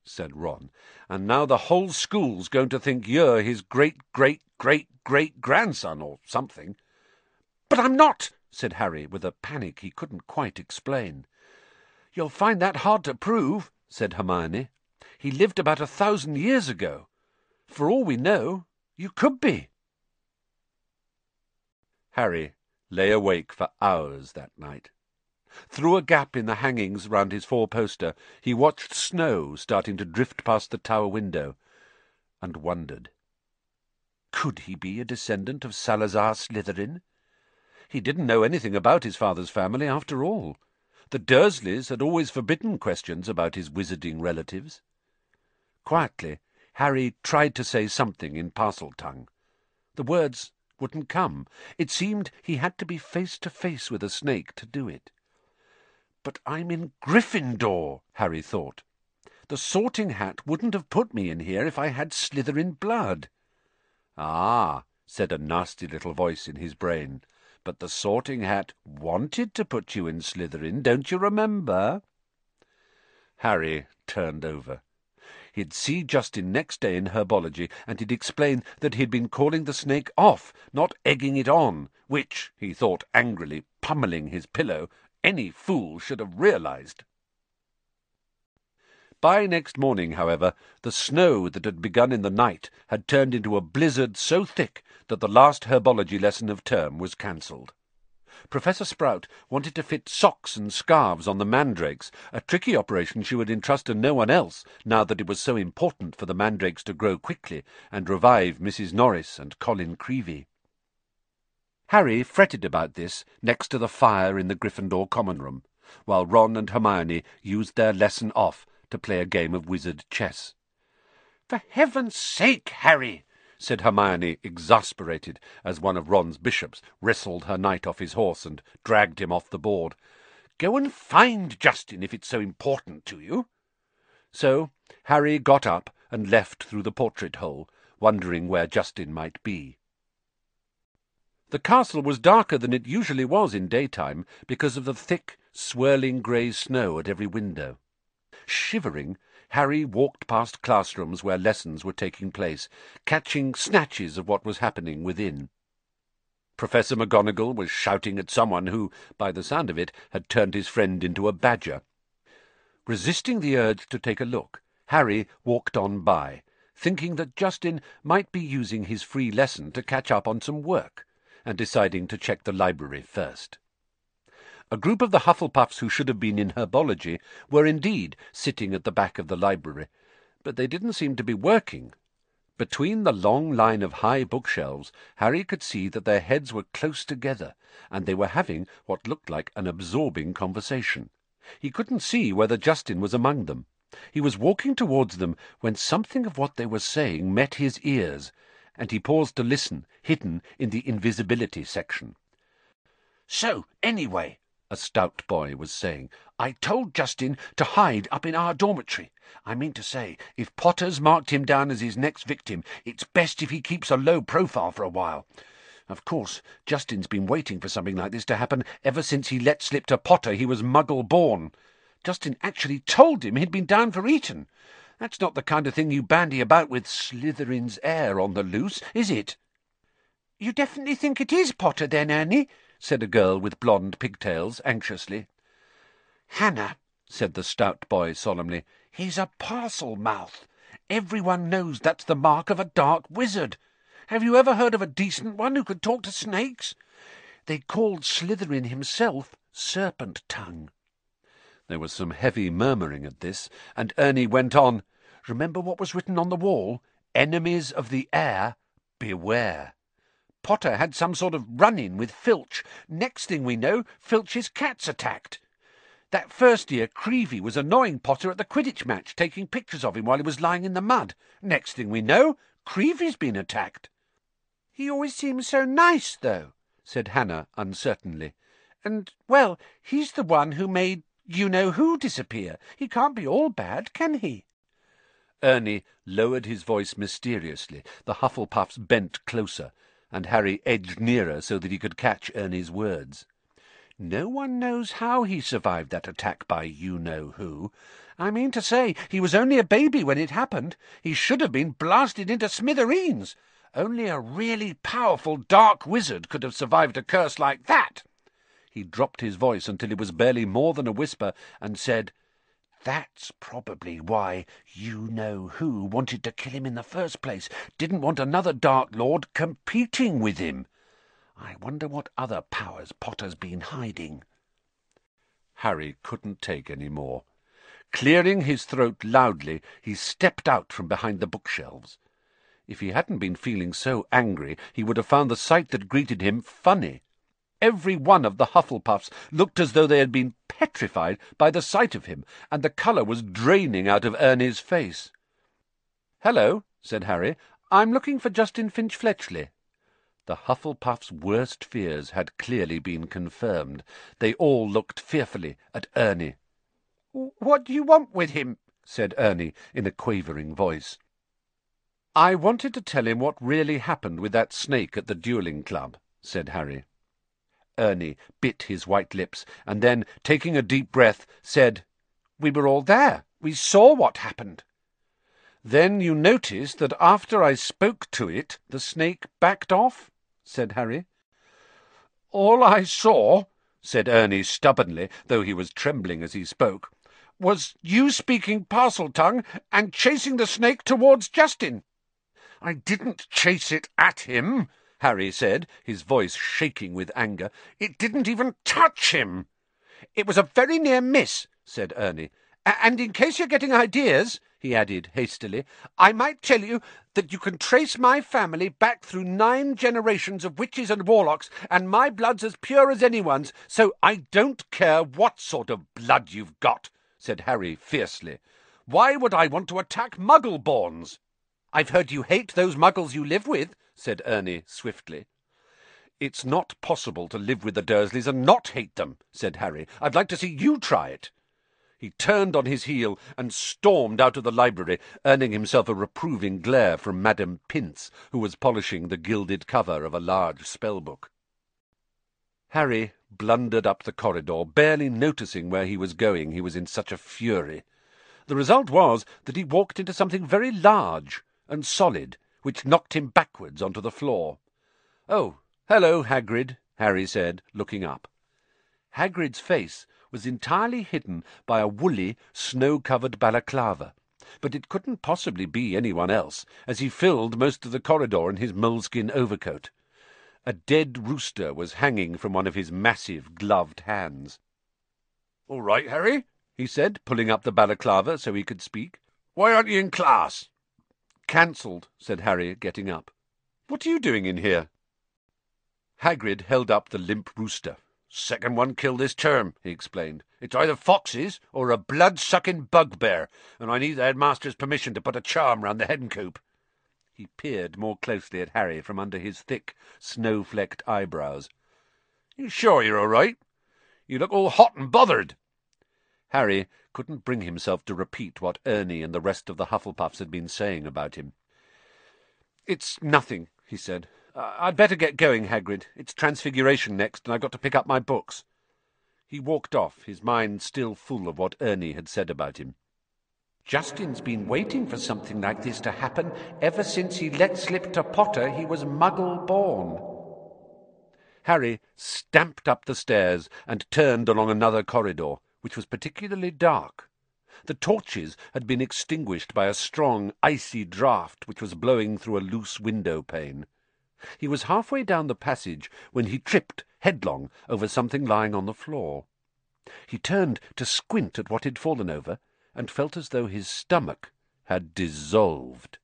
said Ron, "and now the whole school's going to think you're his great-great-great-great-grandson or something." "But I'm not," said Harry, with a panic he couldn't quite explain. "You'll find that hard to prove," said Hermione. "He lived about a thousand years ago. For all we know, you could be." Harry lay awake for hours that night. Through a gap in the hangings round his four-poster he watched snow starting to drift past the tower window, and wondered. Could he be a descendant of Salazar Slytherin? He didn't know anything about his father's family, after all. The Dursleys had always forbidden questions about his wizarding relatives. Quietly, Harry tried to say something in Parseltongue. The words wouldn't come. It seemed he had to be face to face with a snake to do it. "But I'm in Gryffindor," Harry thought. "The Sorting Hat wouldn't have put me in here if I had Slytherin blood." "Ah," said a nasty little voice in his brain, "but the Sorting Hat wanted to put you in Slytherin, don't you remember?" Harry turned over. He'd see Justin next day in herbology, and he'd explain that he'd been calling the snake off, not egging it on, which, he thought angrily, pummelling his pillow, any fool should have realized. By next morning, however, the snow that had begun in the night had turned into a blizzard so thick that the last herbology lesson of term was cancelled. Professor Sprout wanted to fit socks and scarves on the mandrakes, a tricky operation she would entrust to no one else, now that it was so important for the mandrakes to grow quickly and revive Missus Norris and Colin Creevey. Harry fretted about this next to the fire in the Gryffindor common room, while Ron and Hermione used their lesson off to play a game of wizard chess. "For heaven's sake, Harry," said Hermione, exasperated, as one of Ron's bishops wrestled her knight off his horse and dragged him off the board, "go and find Justin if it's so important to you." So Harry got up and left through the portrait hole, wondering where Justin might be. The castle was darker than it usually was in daytime because of the thick, swirling grey snow at every window. Shivering, Harry walked past classrooms where lessons were taking place, catching snatches of what was happening within. Professor McGonagall was shouting at someone who, by the sound of it, had turned his friend into a badger. Resisting the urge to take a look, Harry walked on by, thinking that Justin might be using his free lesson to catch up on some work, and deciding to check the library first. A group of the Hufflepuffs who should have been in herbology were indeed sitting at the back of the library, but they didn't seem to be working. Between the long line of high bookshelves, Harry could see that their heads were close together, and they were having what looked like an absorbing conversation. He couldn't see whether Justin was among them. He was walking towards them when something of what they were saying met his ears, and he paused to listen, hidden in the invisibility section. "So, anyway," a stout boy was saying, "I told Justin to hide up in our dormitory. I mean to say, if Potter's marked him down as his next victim, it's best if he keeps a low profile for a while. Of course, Justin's been waiting for something like this to happen ever since he let slip to Potter he was Muggle-born. Justin actually told him he'd been down for Eton. That's not the kind of thing you bandy about with Slytherin's heir on the loose, is it?" "You definitely think it is Potter, then, Ernie?" said a girl with blonde pigtails, anxiously. "Hannah," said the stout boy solemnly, "he's a Parselmouth. Everyone knows that's the mark of a dark wizard. Have you ever heard of a decent one who could talk to snakes? They called Slytherin himself Serpent Tongue." There was some heavy murmuring at this, and Ernie went on, "Remember what was written on the wall? Enemies of the heir, beware. Potter had some sort of run-in with Filch. Next thing we know, Filch's cat's attacked. That first year, Creevey was annoying Potter at the Quidditch match, taking pictures of him while he was lying in the mud. Next thing we know, Creevey's been attacked." "He always seems so nice, though," said Hannah uncertainly. "And, well, he's the one who made you-know-who disappear. He can't be all bad, can he?" Ernie lowered his voice mysteriously. The Hufflepuffs bent closer, and Harry edged nearer so that he could catch Ernie's words. "No one knows how he survived that attack by you-know-who, I mean to say, he was only a baby when it happened. He should have been blasted into smithereens. Only a really powerful dark wizard could have survived a curse like that. He dropped his voice until it was barely more than a whisper, and said, "That's probably why You-Know-Who wanted to kill him in the first place. Didn't want another Dark Lord competing with him. I wonder what other powers Potter's been hiding." Harry couldn't take any more. Clearing his throat loudly, he stepped out from behind the bookshelves. If he hadn't been feeling so angry, he would have found the sight that greeted him funny. Every one of the Hufflepuffs looked as though they had been petrified by the sight of him, and the colour was draining out of Ernie's face. "Hello," said Harry. "I'm looking for Justin Finch-Fletchley." The Hufflepuff's worst fears had clearly been confirmed. They all looked fearfully at Ernie. "What do you want with him?" said Ernie in a quavering voice. "I wanted to tell him what really happened with that snake at the duelling club," said Harry. Ernie bit his white lips, and then, taking a deep breath, said, "We were all there. We saw what happened." "Then you noticed that after I spoke to it, the snake backed off?" said Harry. "All I saw," said Ernie stubbornly, though he was trembling as he spoke, "was you speaking Parseltongue and chasing the snake towards Justin." "I didn't chase it at him," Harry said, his voice shaking with anger. "It didn't even touch him." "It was a very near miss," said Ernie. "And in case you're getting ideas," he added hastily, "I might tell you that you can trace my family back through nine generations of witches and warlocks, and my blood's as pure as anyone's, so—" "I don't care what sort of blood you've got," said Harry fiercely. "Why would I want to attack Muggle-borns?" "I've heard you hate those Muggles you live with," said Ernie swiftly. "It's not possible to live with the Dursleys and not hate them," said Harry. "I'd like to see you try it." He turned on his heel and stormed out of the library, earning himself a reproving glare from Madame Pince, who was polishing the gilded cover of a large spell-book. Harry blundered up the corridor, barely noticing where he was going, he was in such a fury. The result was that he walked into something very large and solid, which knocked him backwards onto the floor. "Oh, hello, Hagrid," Harry said, looking up. Hagrid's face was entirely hidden by a woolly, snow-covered balaclava, but it couldn't possibly be anyone else, as he filled most of the corridor in his moleskin overcoat. A dead rooster was hanging from one of his massive gloved hands. "All right, Harry," he said, pulling up the balaclava so he could speak. "Why aren't you in class?" "Cancelled," said Harry, getting up. "What are you doing in here?" Hagrid held up the limp rooster. "Second one killed this term," he explained. "It's either foxes or a blood-sucking bugbear, and I need the headmaster's permission to put a charm round the hencoop." He peered more closely at Harry from under his thick, snow-flecked eyebrows. "You sure you're all right? You look all hot and bothered." Harry couldn't bring himself to repeat what Ernie and the rest of the Hufflepuffs had been saying about him. "It's nothing," he said. "I'd better get going, Hagrid. It's Transfiguration next, and I've got to pick up my books." He walked off, his mind still full of what Ernie had said about him. "Justin's been waiting for something like this to happen ever since he let slip to Potter he was Muggle-born." Harry stamped up the stairs and turned along another corridor, which was particularly dark. The torches had been extinguished by a strong, icy draught which was blowing through a loose window-pane. He was halfway down the passage when he tripped headlong over something lying on the floor. He turned to squint at what had fallen over, and felt as though his stomach had dissolved.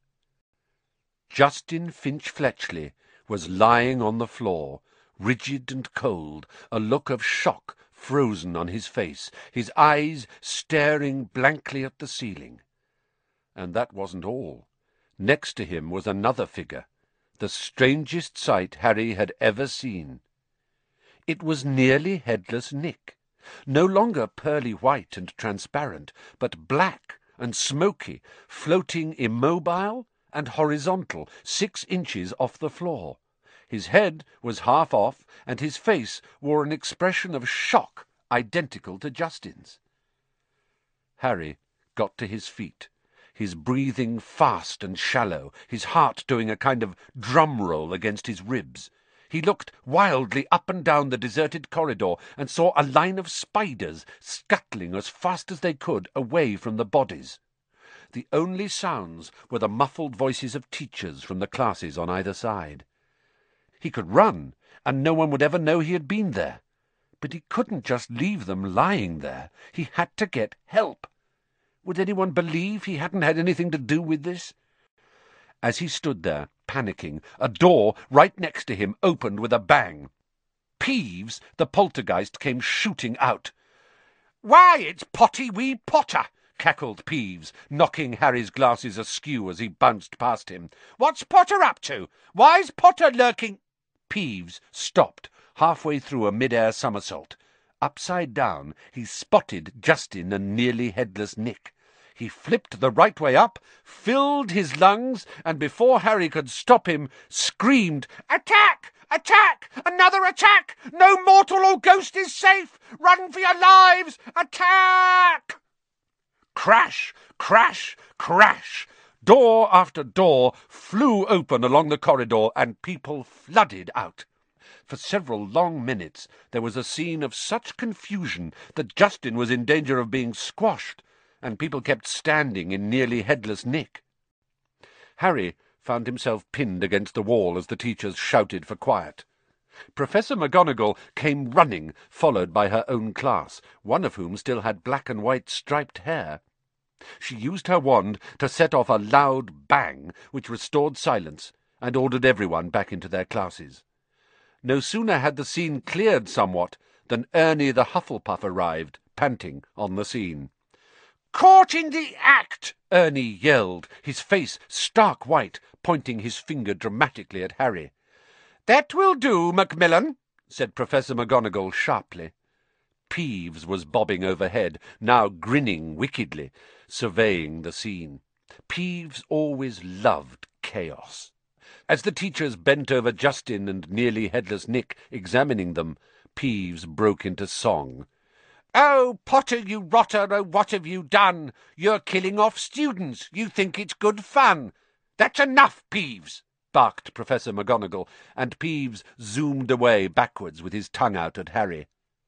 Justin Finch-Fletchley was lying on the floor, rigid and cold, a look of shock frozen on his face, his eyes staring blankly at the ceiling. And that wasn't all. Next to him was another figure, the strangest sight Harry had ever seen. It was nearly Headless Nick, no longer pearly white and transparent, but black and smoky, floating immobile and horizontal, six inches off the floor. His head was half off, and his face wore an expression of shock identical to Justin's. Harry got to his feet, his breathing fast and shallow, his heart doing a kind of drum roll against his ribs. He looked wildly up and down the deserted corridor and saw a line of spiders scuttling as fast as they could away from the bodies. The only sounds were the muffled voices of teachers from the classes on either side. He could run, and no one would ever know he had been there. But he couldn't just leave them lying there. He had to get help. Would anyone believe he hadn't had anything to do with this? As he stood there, panicking, a door right next to him opened with a bang. Peeves, the poltergeist, came shooting out. "Why, it's Potty wee Potter!" cackled Peeves, knocking Harry's glasses askew as he bounced past him. "What's Potter up to? Why's Potter lurking—" Peeves stopped halfway through a mid-air somersault. Upside down, he spotted Justin and nearly headless Nick. He flipped the right way up, filled his lungs, and before Harry could stop him, screamed, "Attack! Attack! Another attack! No mortal or ghost is safe! Run for your lives! Attack!" Crash! Crash! Crash! Door after door flew open along the corridor, and people flooded out. For several long minutes there was a scene of such confusion that Justin was in danger of being squashed, and people kept standing in nearly headless Nick. Harry found himself pinned against the wall as the teachers shouted for quiet. Professor McGonagall came running, followed by her own class, one of whom still had black and white striped hair. She used her wand to set off a loud bang, which restored silence, and ordered everyone back into their classes. No sooner had the scene cleared somewhat than Ernie the Hufflepuff arrived, panting, on the scene. "Caught in the act!" Ernie yelled, his face stark white, pointing his finger dramatically at Harry. "That will do, Macmillan," said Professor McGonagall sharply. Peeves was bobbing overhead, now grinning wickedly, surveying the scene. Peeves always loved chaos. As the teachers bent over Justin and nearly headless Nick, examining them, Peeves broke into song. "Oh, Potter, you rotter, oh, what have you done? You're killing off students. You think it's good fun. That's enough, Peeves," barked Professor McGonagall, and Peeves zoomed away backwards with his tongue out at Harry.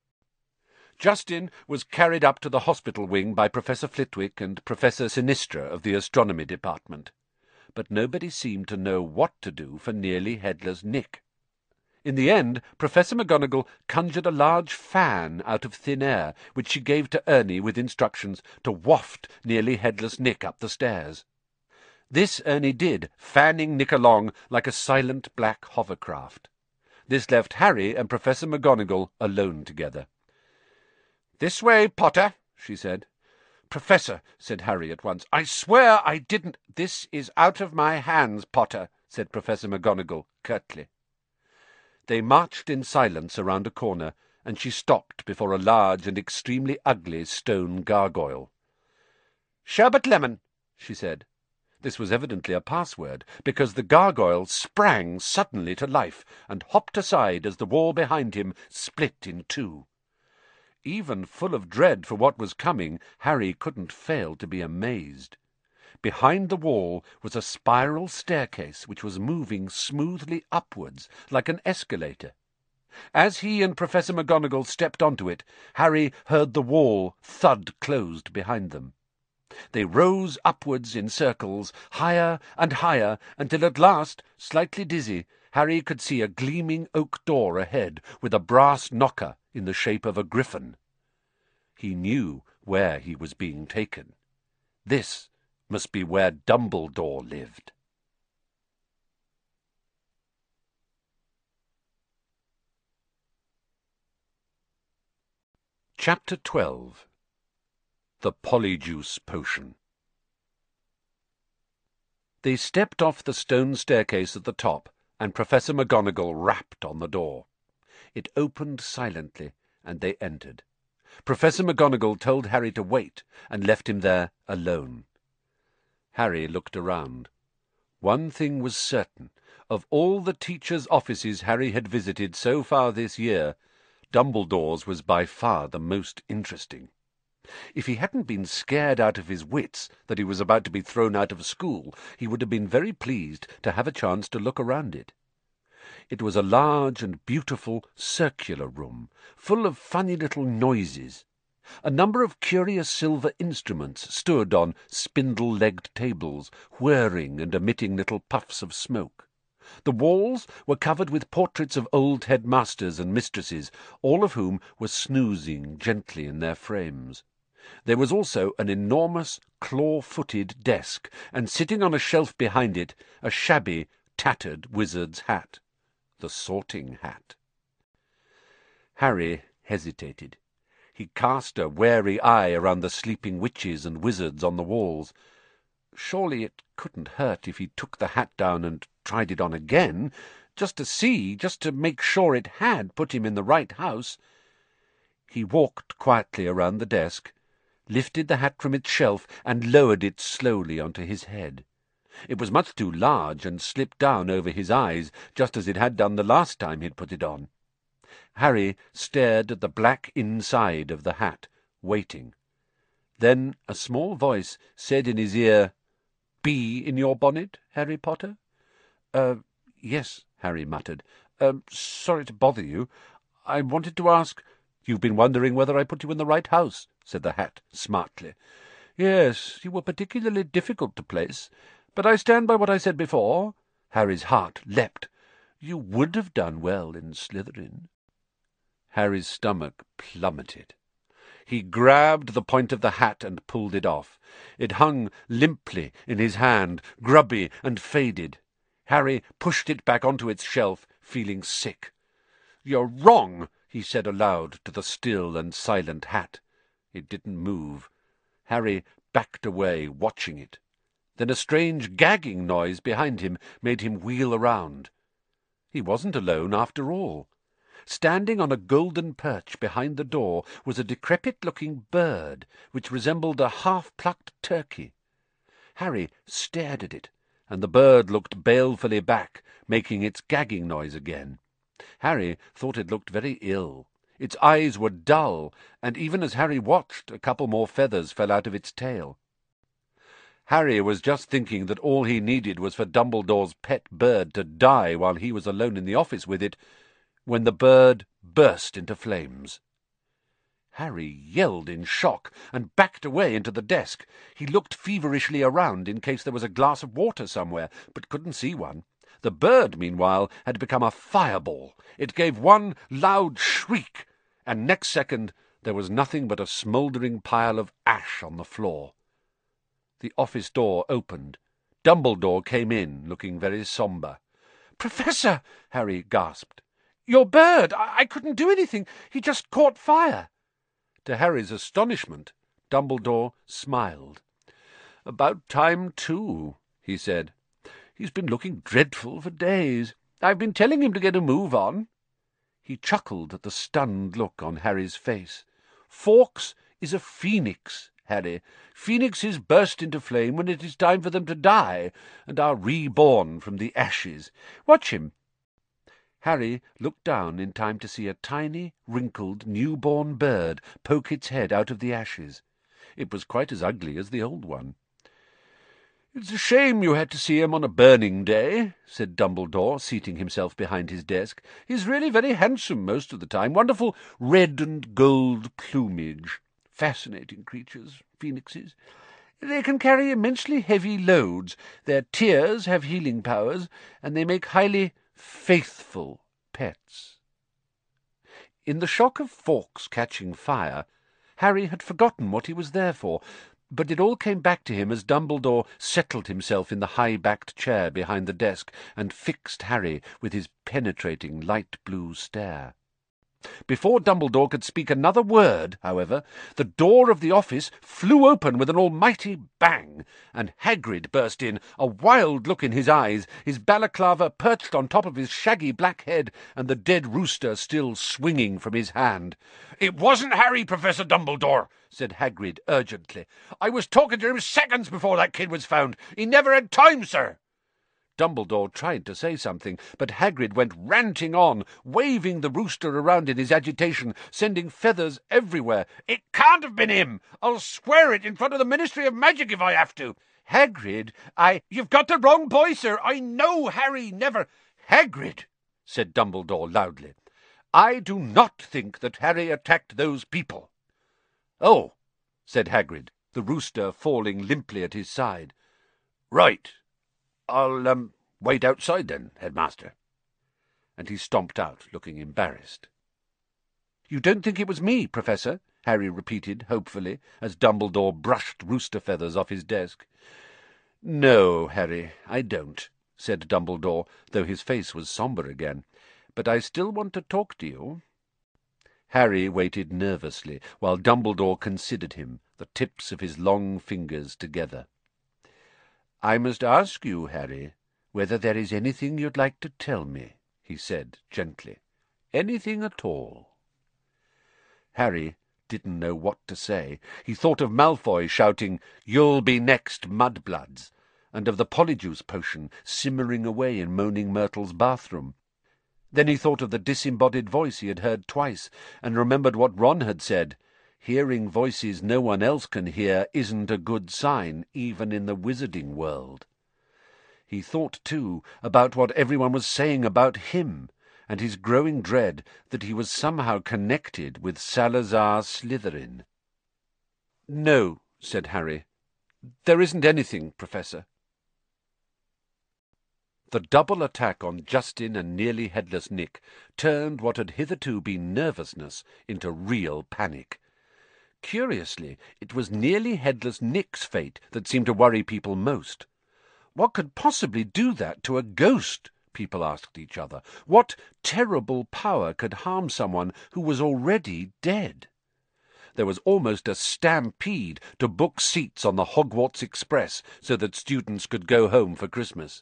Justin was carried up to the hospital wing by Professor Flitwick and Professor Sinistra of the astronomy department, but nobody seemed to know what to do for nearly headless Nick. In the end, Professor McGonagall conjured a large fan out of thin air, which she gave to Ernie with instructions to waft nearly headless Nick up the stairs. This Ernie did, fanning Nick along like a silent black hovercraft. This left Harry and Professor McGonagall alone together. "This way, Potter," she said. "Professor," said Harry at once, "I swear I didn't—" "This is out of my hands, Potter," said Professor McGonagall curtly. They marched in silence around a corner, and she stopped before a large and extremely ugly stone gargoyle. "Sherbet lemon," she said. This was evidently a password, because the gargoyle sprang suddenly to life and hopped aside as the wall behind him split in two. Even full of dread for what was coming, Harry couldn't fail to be amazed. Behind the wall was a spiral staircase which was moving smoothly upwards like an escalator. As he and Professor McGonagall stepped onto it, Harry heard the wall thud closed behind them. They rose upwards in circles, higher and higher, until at last, slightly dizzy, Harry could see a gleaming oak door ahead with a brass knocker in the shape of a griffin. He knew where he was being taken. This must be where Dumbledore lived. Chapter twelve. The Polyjuice Potion. They stepped off the stone staircase at the top, and Professor McGonagall rapped on the door. It opened silently, and they entered. Professor McGonagall told Harry to wait, and left him there alone. Harry looked around. One thing was certain. Of all the teachers' offices Harry had visited so far this year, Dumbledore's was by far the most interesting. If he hadn't been scared out of his wits that he was about to be thrown out of school, he would have been very pleased to have a chance to look around it. It was a large and beautiful circular room, full of funny little noises. A number of curious silver instruments stood on spindle-legged tables, whirring and emitting little puffs of smoke. The walls were covered with portraits of old headmasters and mistresses, all of whom were snoozing gently in their frames. There was also an enormous claw-footed desk, and sitting on a shelf behind it, a shabby, tattered wizard's hat. The sorting hat. Harry hesitated. He cast a wary eye around the sleeping witches and wizards on the walls. Surely it couldn't hurt if he took the hat down and tried it on again, just to see, just to make sure it had put him in the right house. He walked quietly around the desk, lifted the hat from its shelf, and lowered it slowly onto his head. It was much too large and slipped down over his eyes, just as it had done the last time he'd put it on. Harry stared at the black inside of the hat, waiting. Then a small voice said in his ear, "Bee in your bonnet, Harry Potter?" Uh, yes, Harry muttered. Uh, sorry to bother you. I wanted to ask—" "You've been wondering whether I put you in the right house," said the hat smartly. "Yes, you were particularly difficult to place. But I stand by what I said before." Harry's heart leapt. "You would have done well in Slytherin." Harry's stomach plummeted. He grabbed the point of the hat and pulled it off. It hung limply in his hand, grubby and faded. Harry pushed it back onto its shelf, feeling sick. "You're wrong," he said aloud to the still and silent hat. It didn't move. Harry backed away, watching it. Then a strange gagging noise behind him made him wheel around. He wasn't alone after all. Standing on a golden perch behind the door was a decrepit-looking bird which resembled a half-plucked turkey. Harry stared at it, and the bird looked balefully back, making its gagging noise again. Harry thought it looked very ill. Its eyes were dull, and even as Harry watched, a couple more feathers fell out of its tail. Harry was just thinking that all he needed was for Dumbledore's pet bird to die while he was alone in the office with it, when the bird burst into flames. Harry yelled in shock and backed away into the desk. He looked feverishly around in case there was a glass of water somewhere, but couldn't see one. The bird, meanwhile, had become a fireball. It gave one loud shriek, and next second there was nothing but a smouldering pile of ash on the floor. The office door opened. Dumbledore came in, looking very sombre. "Professor!" Harry gasped. "Your bird! I, I couldn't do anything. He just caught fire." To Harry's astonishment, Dumbledore smiled. "About time, too," he said. "He's been looking dreadful for days. I've been telling him to get a move on." He chuckled at the stunned look on Harry's face. "Fawkes is a phoenix, Harry. Phoenixes burst into flame when it is time for them to die, and are reborn from the ashes. Watch him." Harry looked down in time to see a tiny, wrinkled, newborn bird poke its head out of the ashes. It was quite as ugly as the old one. "It's a shame you had to see him on a burning day," said Dumbledore, seating himself behind his desk. "He's really very handsome most of the time. Wonderful red and gold plumage. Fascinating creatures, phoenixes. They can carry immensely heavy loads. Their tears have healing powers, and they make highly faithful pets." In the shock of Fawkes catching fire, Harry had forgotten what he was there for, but it all came back to him as Dumbledore settled himself in the high-backed chair behind the desk and fixed Harry with his penetrating light-blue stare. Before Dumbledore could speak another word, however, the door of the office flew open with an almighty bang, and Hagrid burst in, a wild look in his eyes, his balaclava perched on top of his shaggy black head, and the dead rooster still swinging from his hand. "It wasn't Harry, Professor Dumbledore," said Hagrid urgently. "I was talking to him seconds before that kid was found. He never had time, sir." Dumbledore tried to say something, but Hagrid went ranting on, waving the rooster around in his agitation, sending feathers everywhere. "It can't have been him! I'll swear it in front of the Ministry of Magic if I have to! Hagrid, I—" "You've got the wrong boy, sir! I know Harry never—" "Hagrid," said Dumbledore loudly, "I do not think that Harry attacked those people." "Oh," said Hagrid, the rooster falling limply at his side. "Right. I'll um, wait outside then, headmaster." And he stomped out, looking embarrassed. "You don't think it was me, Professor?" Harry repeated hopefully, as Dumbledore brushed rooster feathers off his desk. "No, Harry, I don't," said Dumbledore, though his face was sombre again. "But I still want to talk to you." Harry waited nervously, while Dumbledore considered him, the tips of his long fingers together. "I must ask you, Harry, whether there is anything you'd like to tell me," he said gently. "Anything at all." Harry didn't know what to say. He thought of Malfoy shouting, "You'll be next, mudbloods," and of the polyjuice potion simmering away in Moaning Myrtle's bathroom. Then he thought of the disembodied voice he had heard twice, and remembered what Ron had said. Hearing voices no one else can hear isn't a good sign, even in the wizarding world. He thought, too, about what everyone was saying about him, and his growing dread that he was somehow connected with Salazar Slytherin. "No," said Harry. "There isn't anything, Professor." The double attack on Justin and Nearly Headless Nick turned what had hitherto been nervousness into real panic. Curiously, it was Nearly Headless Nick's fate that seemed to worry people most. What could possibly do that to a ghost? People asked each other. What terrible power could harm someone who was already dead? There was almost a stampede to book seats on the Hogwarts Express so that students could go home for Christmas.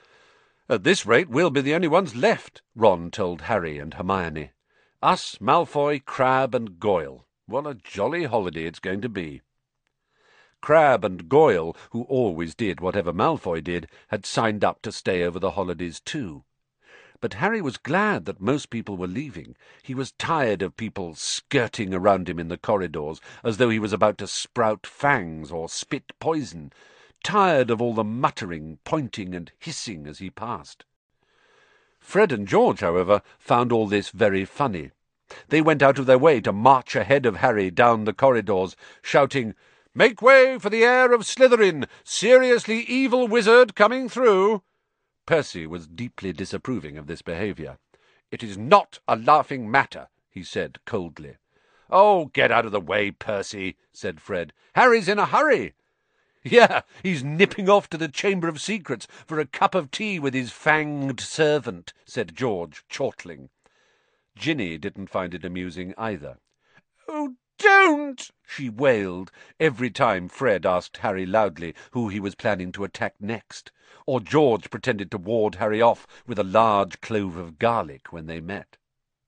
"At this rate, we'll be the only ones left," Ron told Harry and Hermione. "Us, Malfoy, Crabbe and Goyle. What a jolly holiday it's going to be." Crabbe and Goyle, who always did whatever Malfoy did, had signed up to stay over the holidays too. But Harry was glad that most people were leaving. He was tired of people skirting around him in the corridors, as though he was about to sprout fangs or spit poison, tired of all the muttering, pointing and hissing as he passed. Fred and George, however, found all this very funny. They went out of their way to march ahead of Harry down the corridors, shouting, "Make way for the heir of Slytherin! Seriously evil wizard coming through!" Percy was deeply disapproving of this behaviour. "It is not a laughing matter," he said coldly. "Oh, get out of the way, Percy," said Fred. "Harry's in a hurry." "Yeah, he's nipping off to the Chamber of Secrets for a cup of tea with his fanged servant," said George, chortling. Ginny didn't find it amusing either. "Oh, don't!" she wailed every time Fred asked Harry loudly who he was planning to attack next, or George pretended to ward Harry off with a large clove of garlic when they met.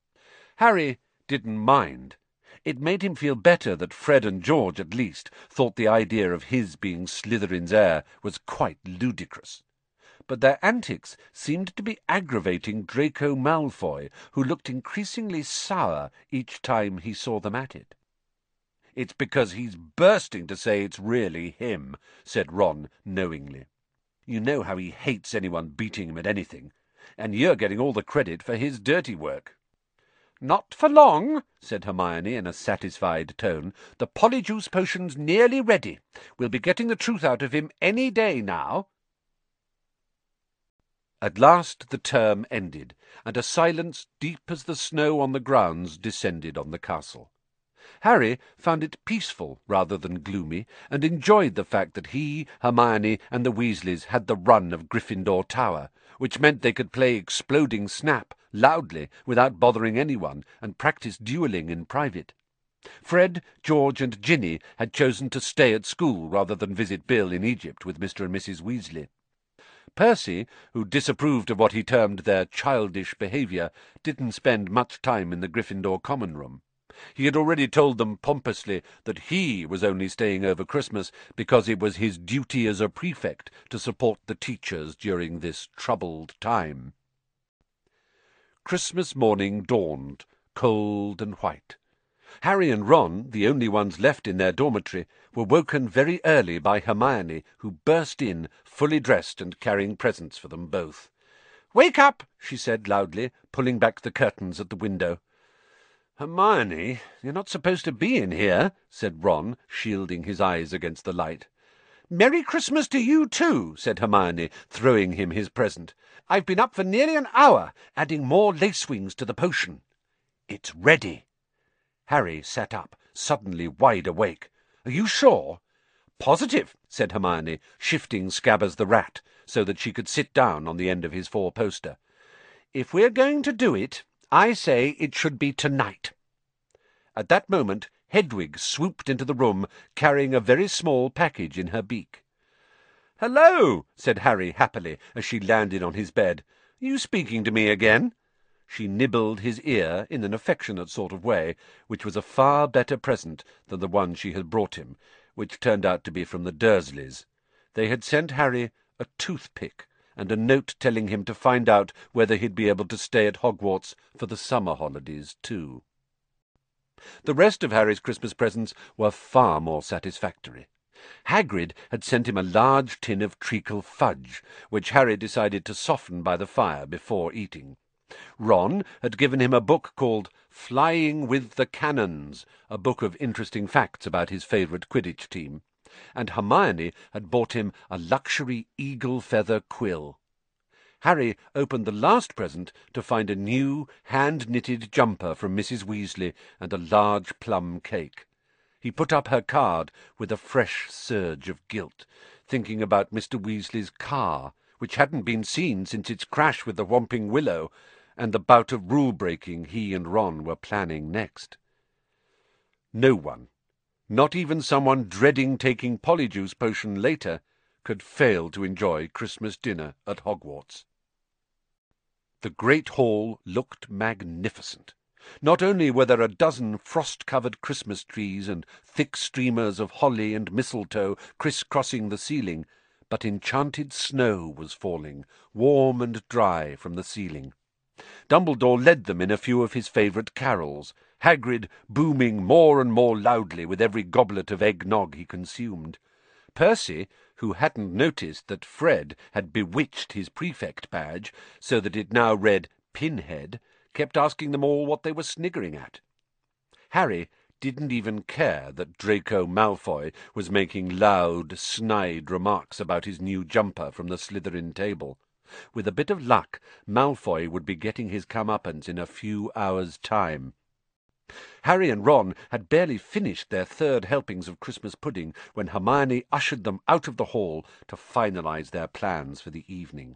Harry didn't mind. It made him feel better that Fred and George, at least, thought the idea of his being Slytherin's heir was quite ludicrous. But their antics seemed to be aggravating Draco Malfoy, who looked increasingly sour each time he saw them at it. "It's because he's bursting to say it's really him," said Ron knowingly. "You know how he hates anyone beating him at anything, and you're getting all the credit for his dirty work." "Not for long," said Hermione in a satisfied tone. "The polyjuice potion's nearly ready. We'll be getting the truth out of him any day now." At last the term ended, and a silence deep as the snow on the grounds descended on the castle. Harry found it peaceful rather than gloomy, and enjoyed the fact that he, Hermione, and the Weasleys had the run of Gryffindor Tower, which meant they could play Exploding Snap loudly without bothering anyone, and practice duelling in private. Fred, George, and Ginny had chosen to stay at school rather than visit Bill in Egypt with Mister and Missus Weasley. Percy, who disapproved of what he termed their childish behaviour, didn't spend much time in the Gryffindor common room. He had already told them pompously that he was only staying over Christmas because it was his duty as a prefect to support the teachers during this troubled time. Christmas morning dawned, cold and white. Harry and Ron, the only ones left in their dormitory, were woken very early by Hermione, who burst in, fully dressed and carrying presents for them both. "Wake up!" she said loudly, pulling back the curtains at the window. "Hermione, you're not supposed to be in here," said Ron, shielding his eyes against the light. "Merry Christmas to you too," said Hermione, throwing him his present. "I've been up for nearly an hour, adding more lace wings to the potion. It's ready." Harry sat up, suddenly wide awake. "Are you sure?" "Positive," said Hermione, shifting Scabbers the rat so that she could sit down on the end of his four-poster. "If we're going to do it, I say it should be tonight." At that moment Hedwig swooped into the room, carrying a very small package in her beak. "Hello," said Harry happily, as she landed on his bed. "Are you speaking to me again?" She nibbled his ear in an affectionate sort of way, which was a far better present than the one she had brought him, which turned out to be from the Dursleys. They had sent Harry a toothpick and a note telling him to find out whether he'd be able to stay at Hogwarts for the summer holidays too. The rest of Harry's Christmas presents were far more satisfactory. Hagrid had sent him a large tin of treacle fudge, which Harry decided to soften by the fire before eating. Ron had given him a book called Flying with the Cannons, a book of interesting facts about his favourite Quidditch team, and Hermione had bought him a luxury eagle-feather quill. Harry opened the last present to find a new hand-knitted jumper from Missus Weasley and a large plum cake. He put up her card with a fresh surge of guilt, thinking about Mister Weasley's car, which hadn't been seen since its crash with the Whomping Willow, and the bout of rule-breaking he and Ron were planning next. No one, not even someone dreading taking Polyjuice Potion later, could fail to enjoy Christmas dinner at Hogwarts. The great hall looked magnificent. Not only were there a dozen frost-covered Christmas trees and thick streamers of holly and mistletoe criss-crossing the ceiling, but enchanted snow was falling, warm and dry from the ceiling. Dumbledore led them in a few of his favourite carols, Hagrid booming more and more loudly with every goblet of egg-nog he consumed. Percy, who hadn't noticed that Fred had bewitched his prefect badge so that it now read Pinhead, kept asking them all what they were sniggering at. Harry didn't even care that Draco Malfoy was making loud, snide remarks about his new jumper from the Slytherin table. With a bit of luck, Malfoy would be getting his comeuppance in a few hours' time. Harry and Ron had barely finished their third helpings of Christmas pudding when Hermione ushered them out of the hall to finalize their plans for the evening.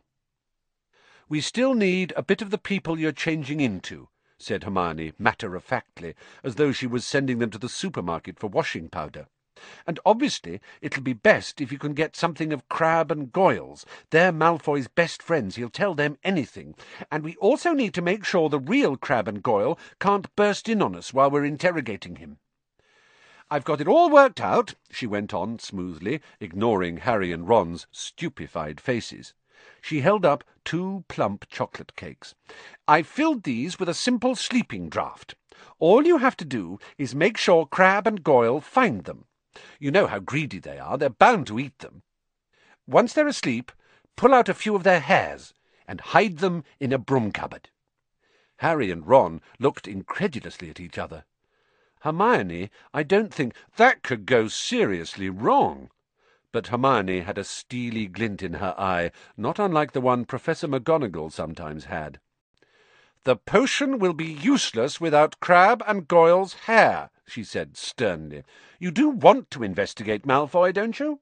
"We still need a bit of the people you're changing into," said Hermione matter-of-factly, as though she was sending them to the supermarket for washing powder. "And obviously it'll be best if you can get something of Crabbe and Goyle's. They're Malfoy's best friends. He'll tell them anything. And we also need to make sure the real Crabbe and Goyle can't burst in on us while we're interrogating him. I've got it all worked out," she went on smoothly, ignoring Harry and Ron's stupefied faces. She held up two plump chocolate cakes. "I've filled these with a simple sleeping draught. All you have to do is make sure Crabbe and Goyle find them. You know how greedy they are. They're bound to eat them. Once they're asleep, pull out a few of their hairs and hide them in a broom cupboard." Harry and Ron looked incredulously at each other. "Hermione, I don't think that could go seriously wrong." But Hermione had a steely glint in her eye, not unlike the one Professor McGonagall sometimes had. "The potion will be useless without Crabbe and Goyle's hair," she said sternly. "You do want to investigate Malfoy, don't you?"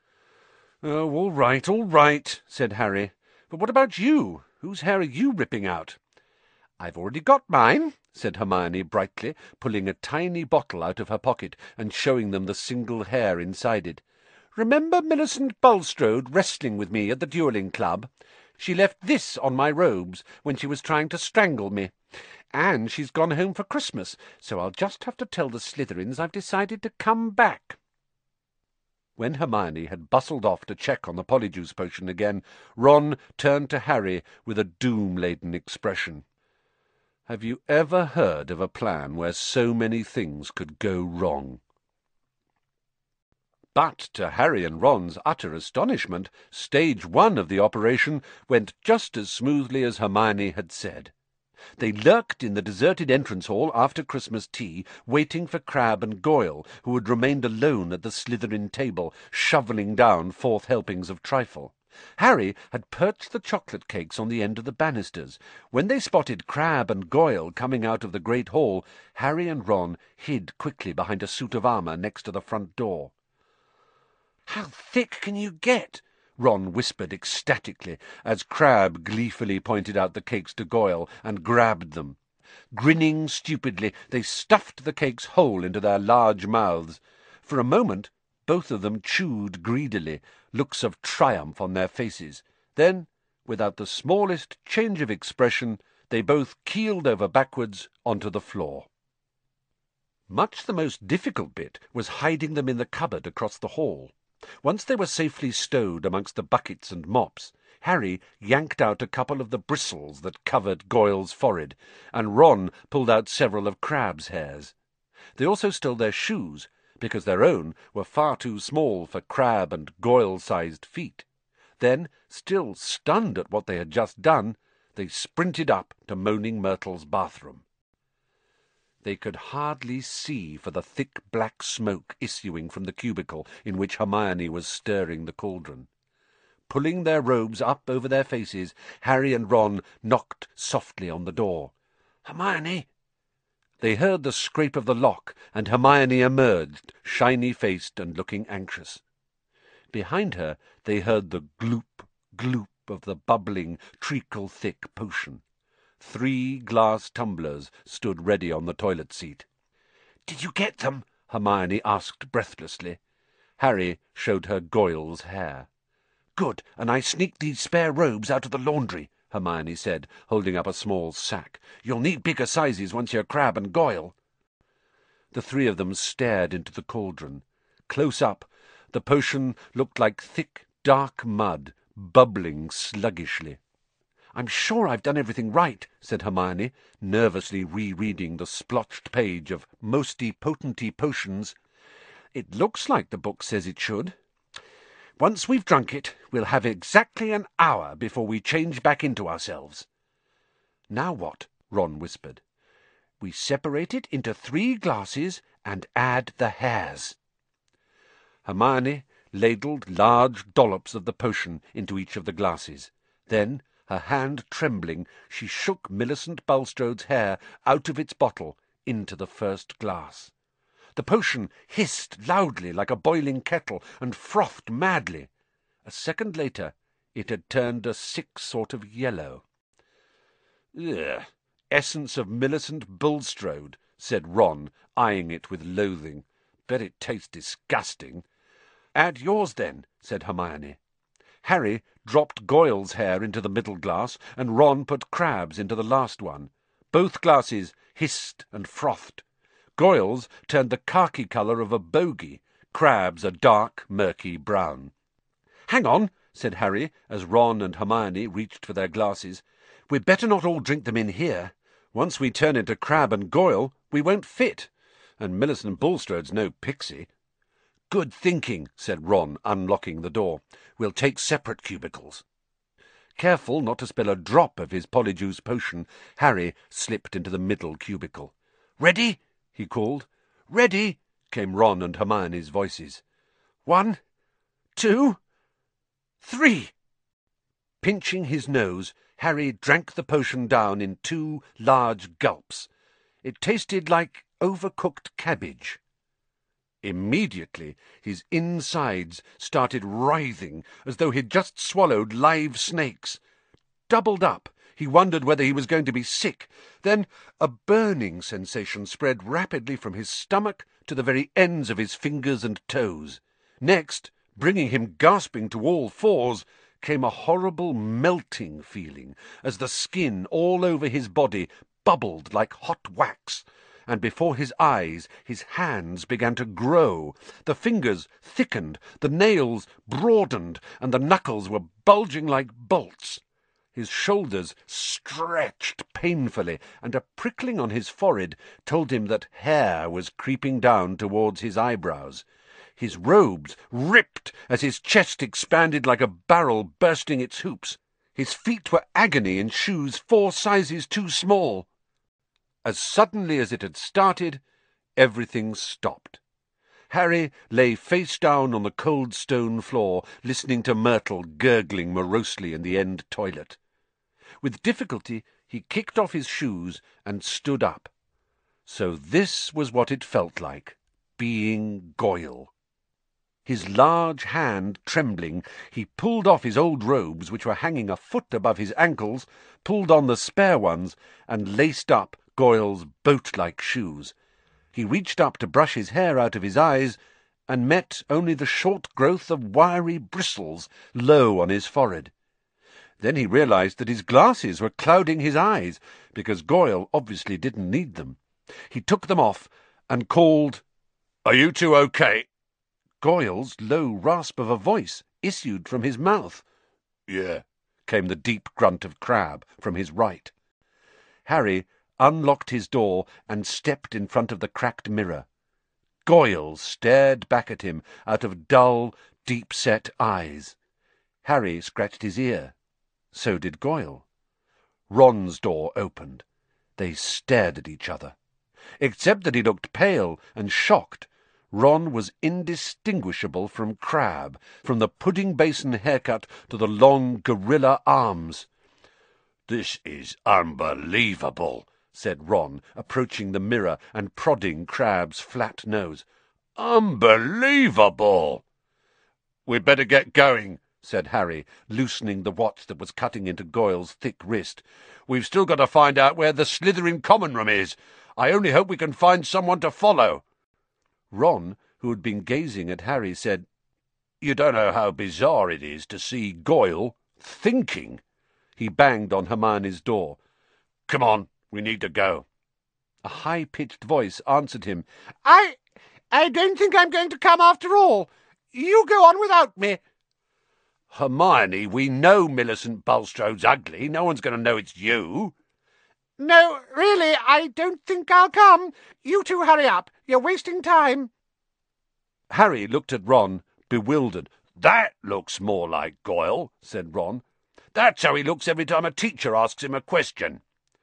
"Oh, all right, all right," said Harry. "But what about you? Whose hair are you ripping out?" "I've already got mine," said Hermione brightly, pulling a tiny bottle out of her pocket and showing them the single hair inside it. "Remember Millicent Bulstrode wrestling with me at the duelling club? She left this on my robes when she was trying to strangle me. And she's gone home for Christmas, so I'll just have to tell the Slytherins I've decided to come back." When Hermione had bustled off to check on the Polyjuice Potion again, Ron turned to Harry with a doom-laden expression. "Have you ever heard of a plan where so many things could go wrong?" But to Harry and Ron's utter astonishment, stage one of the operation went just as smoothly as Hermione had said. They lurked in the deserted entrance hall after Christmas tea, waiting for Crabbe and Goyle, who had remained alone at the Slytherin table, shovelling down fourth helpings of trifle. Harry had perched the chocolate cakes on the end of the banisters. When they spotted Crabbe and Goyle coming out of the great hall, Harry and Ron hid quickly behind a suit of armour next to the front door. "How thick can you get?" Ron whispered ecstatically, as Crabbe gleefully pointed out the cakes to Goyle and grabbed them. Grinning stupidly, they stuffed the cakes whole into their large mouths. For a moment both of them chewed greedily, looks of triumph on their faces. Then, without the smallest change of expression, they both keeled over backwards onto the floor. Much the most difficult bit was hiding them in the cupboard across the hall. Once they were safely stowed amongst the buckets and mops, Harry yanked out a couple of the bristles that covered Goyle's forehead, and Ron pulled out several of Crabbe's hairs. They also stole their shoes, because their own were far too small for Crabbe and Goyle-sized feet. Then, still stunned at what they had just done, they sprinted up to Moaning Myrtle's bathroom. They could hardly see for the thick black smoke issuing from the cubicle in which Hermione was stirring the cauldron. Pulling their robes up over their faces, Harry and Ron knocked softly on the door. "Hermione!" They heard the scrape of the lock, and Hermione emerged, shiny-faced and looking anxious. Behind her they heard the gloop, gloop of the bubbling, treacle-thick potion. Three glass tumblers stood ready on the toilet seat. "Did you get them?" Hermione asked breathlessly. Harry showed her Goyle's hair. "Good, and I sneaked these spare robes out of the laundry," Hermione said, holding up a small sack. "You'll need bigger sizes once you're Crabbe and Goyle." The three of them stared into the cauldron. Close up, the potion looked like thick, dark mud, bubbling sluggishly. "I'm sure I've done everything right," said Hermione, nervously rereading the splotched page of Mosty Potenty Potions. "It looks like the book says it should. Once we've drunk it, we'll have exactly an hour before we change back into ourselves." "Now what?" Ron whispered. "We separate it into three glasses and add the hairs." Hermione ladled large dollops of the potion into each of the glasses. Then, her hand trembling, she shook Millicent Bulstrode's hair out of its bottle into the first glass. The potion hissed loudly like a boiling kettle and frothed madly. A second later it had turned a sick sort of yellow. "Ugh, essence of Millicent Bulstrode," said Ron, eyeing it with loathing. "Bet it tastes disgusting." "Add yours, then," said Hermione. Harry dropped Goyle's hair into the middle glass, and Ron put Crabbe's into the last one. Both glasses hissed and frothed. Goyle's turned the khaki colour of a bogey, Crabbe's a dark, murky brown. "Hang on," said Harry, as Ron and Hermione reached for their glasses. "We'd better not all drink them in here. Once we turn into Crabbe and Goyle, we won't fit, and Millicent Bulstrode's no pixie." "Good thinking," said Ron, unlocking the door. "We'll take separate cubicles." Careful not to spill a drop of his Polyjuice Potion, Harry slipped into the middle cubicle. "Ready?" he called. "Ready!" came Ron and Hermione's voices. "One, two, three!" Pinching his nose, Harry drank the potion down in two large gulps. It tasted like overcooked cabbage. Immediately his insides started writhing as though he'd just swallowed live snakes. Doubled up, he wondered whether he was going to be sick. Then a burning sensation spread rapidly from his stomach to the very ends of his fingers and toes. Next, bringing him gasping to all fours, came a horrible melting feeling as the skin all over his body bubbled like hot wax, and before his eyes his hands began to grow. The fingers thickened, the nails broadened, and the knuckles were bulging like bolts. His shoulders stretched painfully, and a prickling on his forehead told him that hair was creeping down towards his eyebrows. His robes ripped as his chest expanded like a barrel bursting its hoops. His feet were agony in shoes four sizes too small. As suddenly as it had started, everything stopped. Harry lay face down on the cold stone floor, listening to Myrtle gurgling morosely in the end toilet. With difficulty he kicked off his shoes and stood up. So this was what it felt like, being Goyle. His large hand trembling, he pulled off his old robes, which were hanging a foot above his ankles, pulled on the spare ones, and laced up Goyle's boat-like shoes. He reached up to brush his hair out of his eyes, and met only the short growth of wiry bristles low on his forehead. Then he realized that his glasses were clouding his eyes, because Goyle obviously didn't need them. He took them off and called, "Are you two okay?" Goyle's low rasp of a voice issued from his mouth. "Yeah," came the deep grunt of Crabbe from his right. Harry unlocked his door and stepped in front of the cracked mirror. Goyle stared back at him out of dull, deep-set eyes. Harry scratched his ear. So did Goyle. Ron's door opened. They stared at each other. Except that he looked pale and shocked, Ron was indistinguishable from Crabbe, from the pudding-basin haircut to the long gorilla arms. "This is unbelievable," said Ron, approaching the mirror and prodding Crabbe's flat nose. "Unbelievable!" "We'd better get going," said Harry, loosening the watch that was cutting into Goyle's thick wrist. "We've still got to find out where the Slytherin common room is. I only hope we can find someone to follow." Ron, who had been gazing at Harry, said, "You don't know how bizarre it is to see Goyle thinking." He banged on Hermione's door. "Come on, we need to go." A high-pitched voice answered him. I... I don't think I'm going to come after all. You go on without me." "Hermione, we know Millicent Bulstrode's ugly. No one's going to know it's you." "No, really, I don't think I'll come. You two hurry up. You're wasting time." Harry looked at Ron, bewildered. "That looks more like Goyle," said Ron. "That's how he looks every time a teacher asks him a question."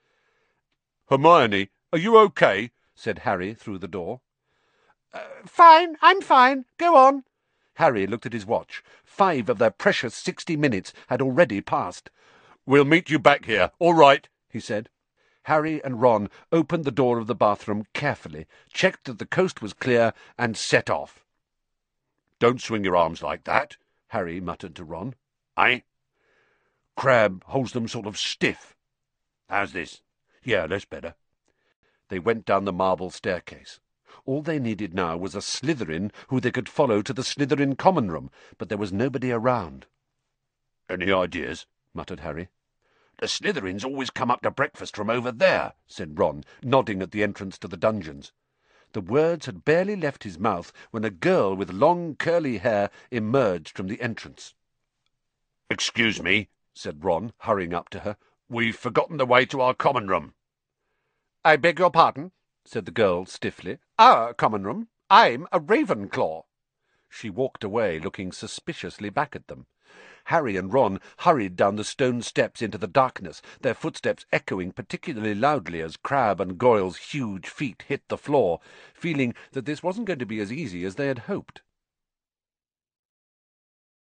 "Hermione, are you okay?" said Harry through the door. Uh, fine, I'm fine. Go on." Harry looked at his watch. Five of their precious sixty minutes had already passed. "We'll meet you back here, all right," he said. Harry and Ron opened the door of the bathroom carefully, checked that the coast was clear, and set off. "Don't swing your arms like that," Harry muttered to Ron. "Eh? Crabbe holds them sort of stiff. How's this? Yeah, that's better." They went down the marble staircase. All they needed now was a Slytherin who they could follow to the Slytherin common room, but there was nobody around. "Any ideas?" muttered Harry. "The Slytherins always come up to breakfast from over there," said Ron, nodding at the entrance to the dungeons. The words had barely left his mouth when a girl with long curly hair emerged from the entrance. "Excuse me," said Ron, hurrying up to her. "We've forgotten the way to our common room." "I beg your pardon," said the girl stiffly. "Our common room? I'm a Ravenclaw." She walked away, looking suspiciously back at them. Harry and Ron hurried down the stone steps into the darkness, their footsteps echoing particularly loudly as Crabbe and Goyle's huge feet hit the floor, feeling that this wasn't going to be as easy as they had hoped.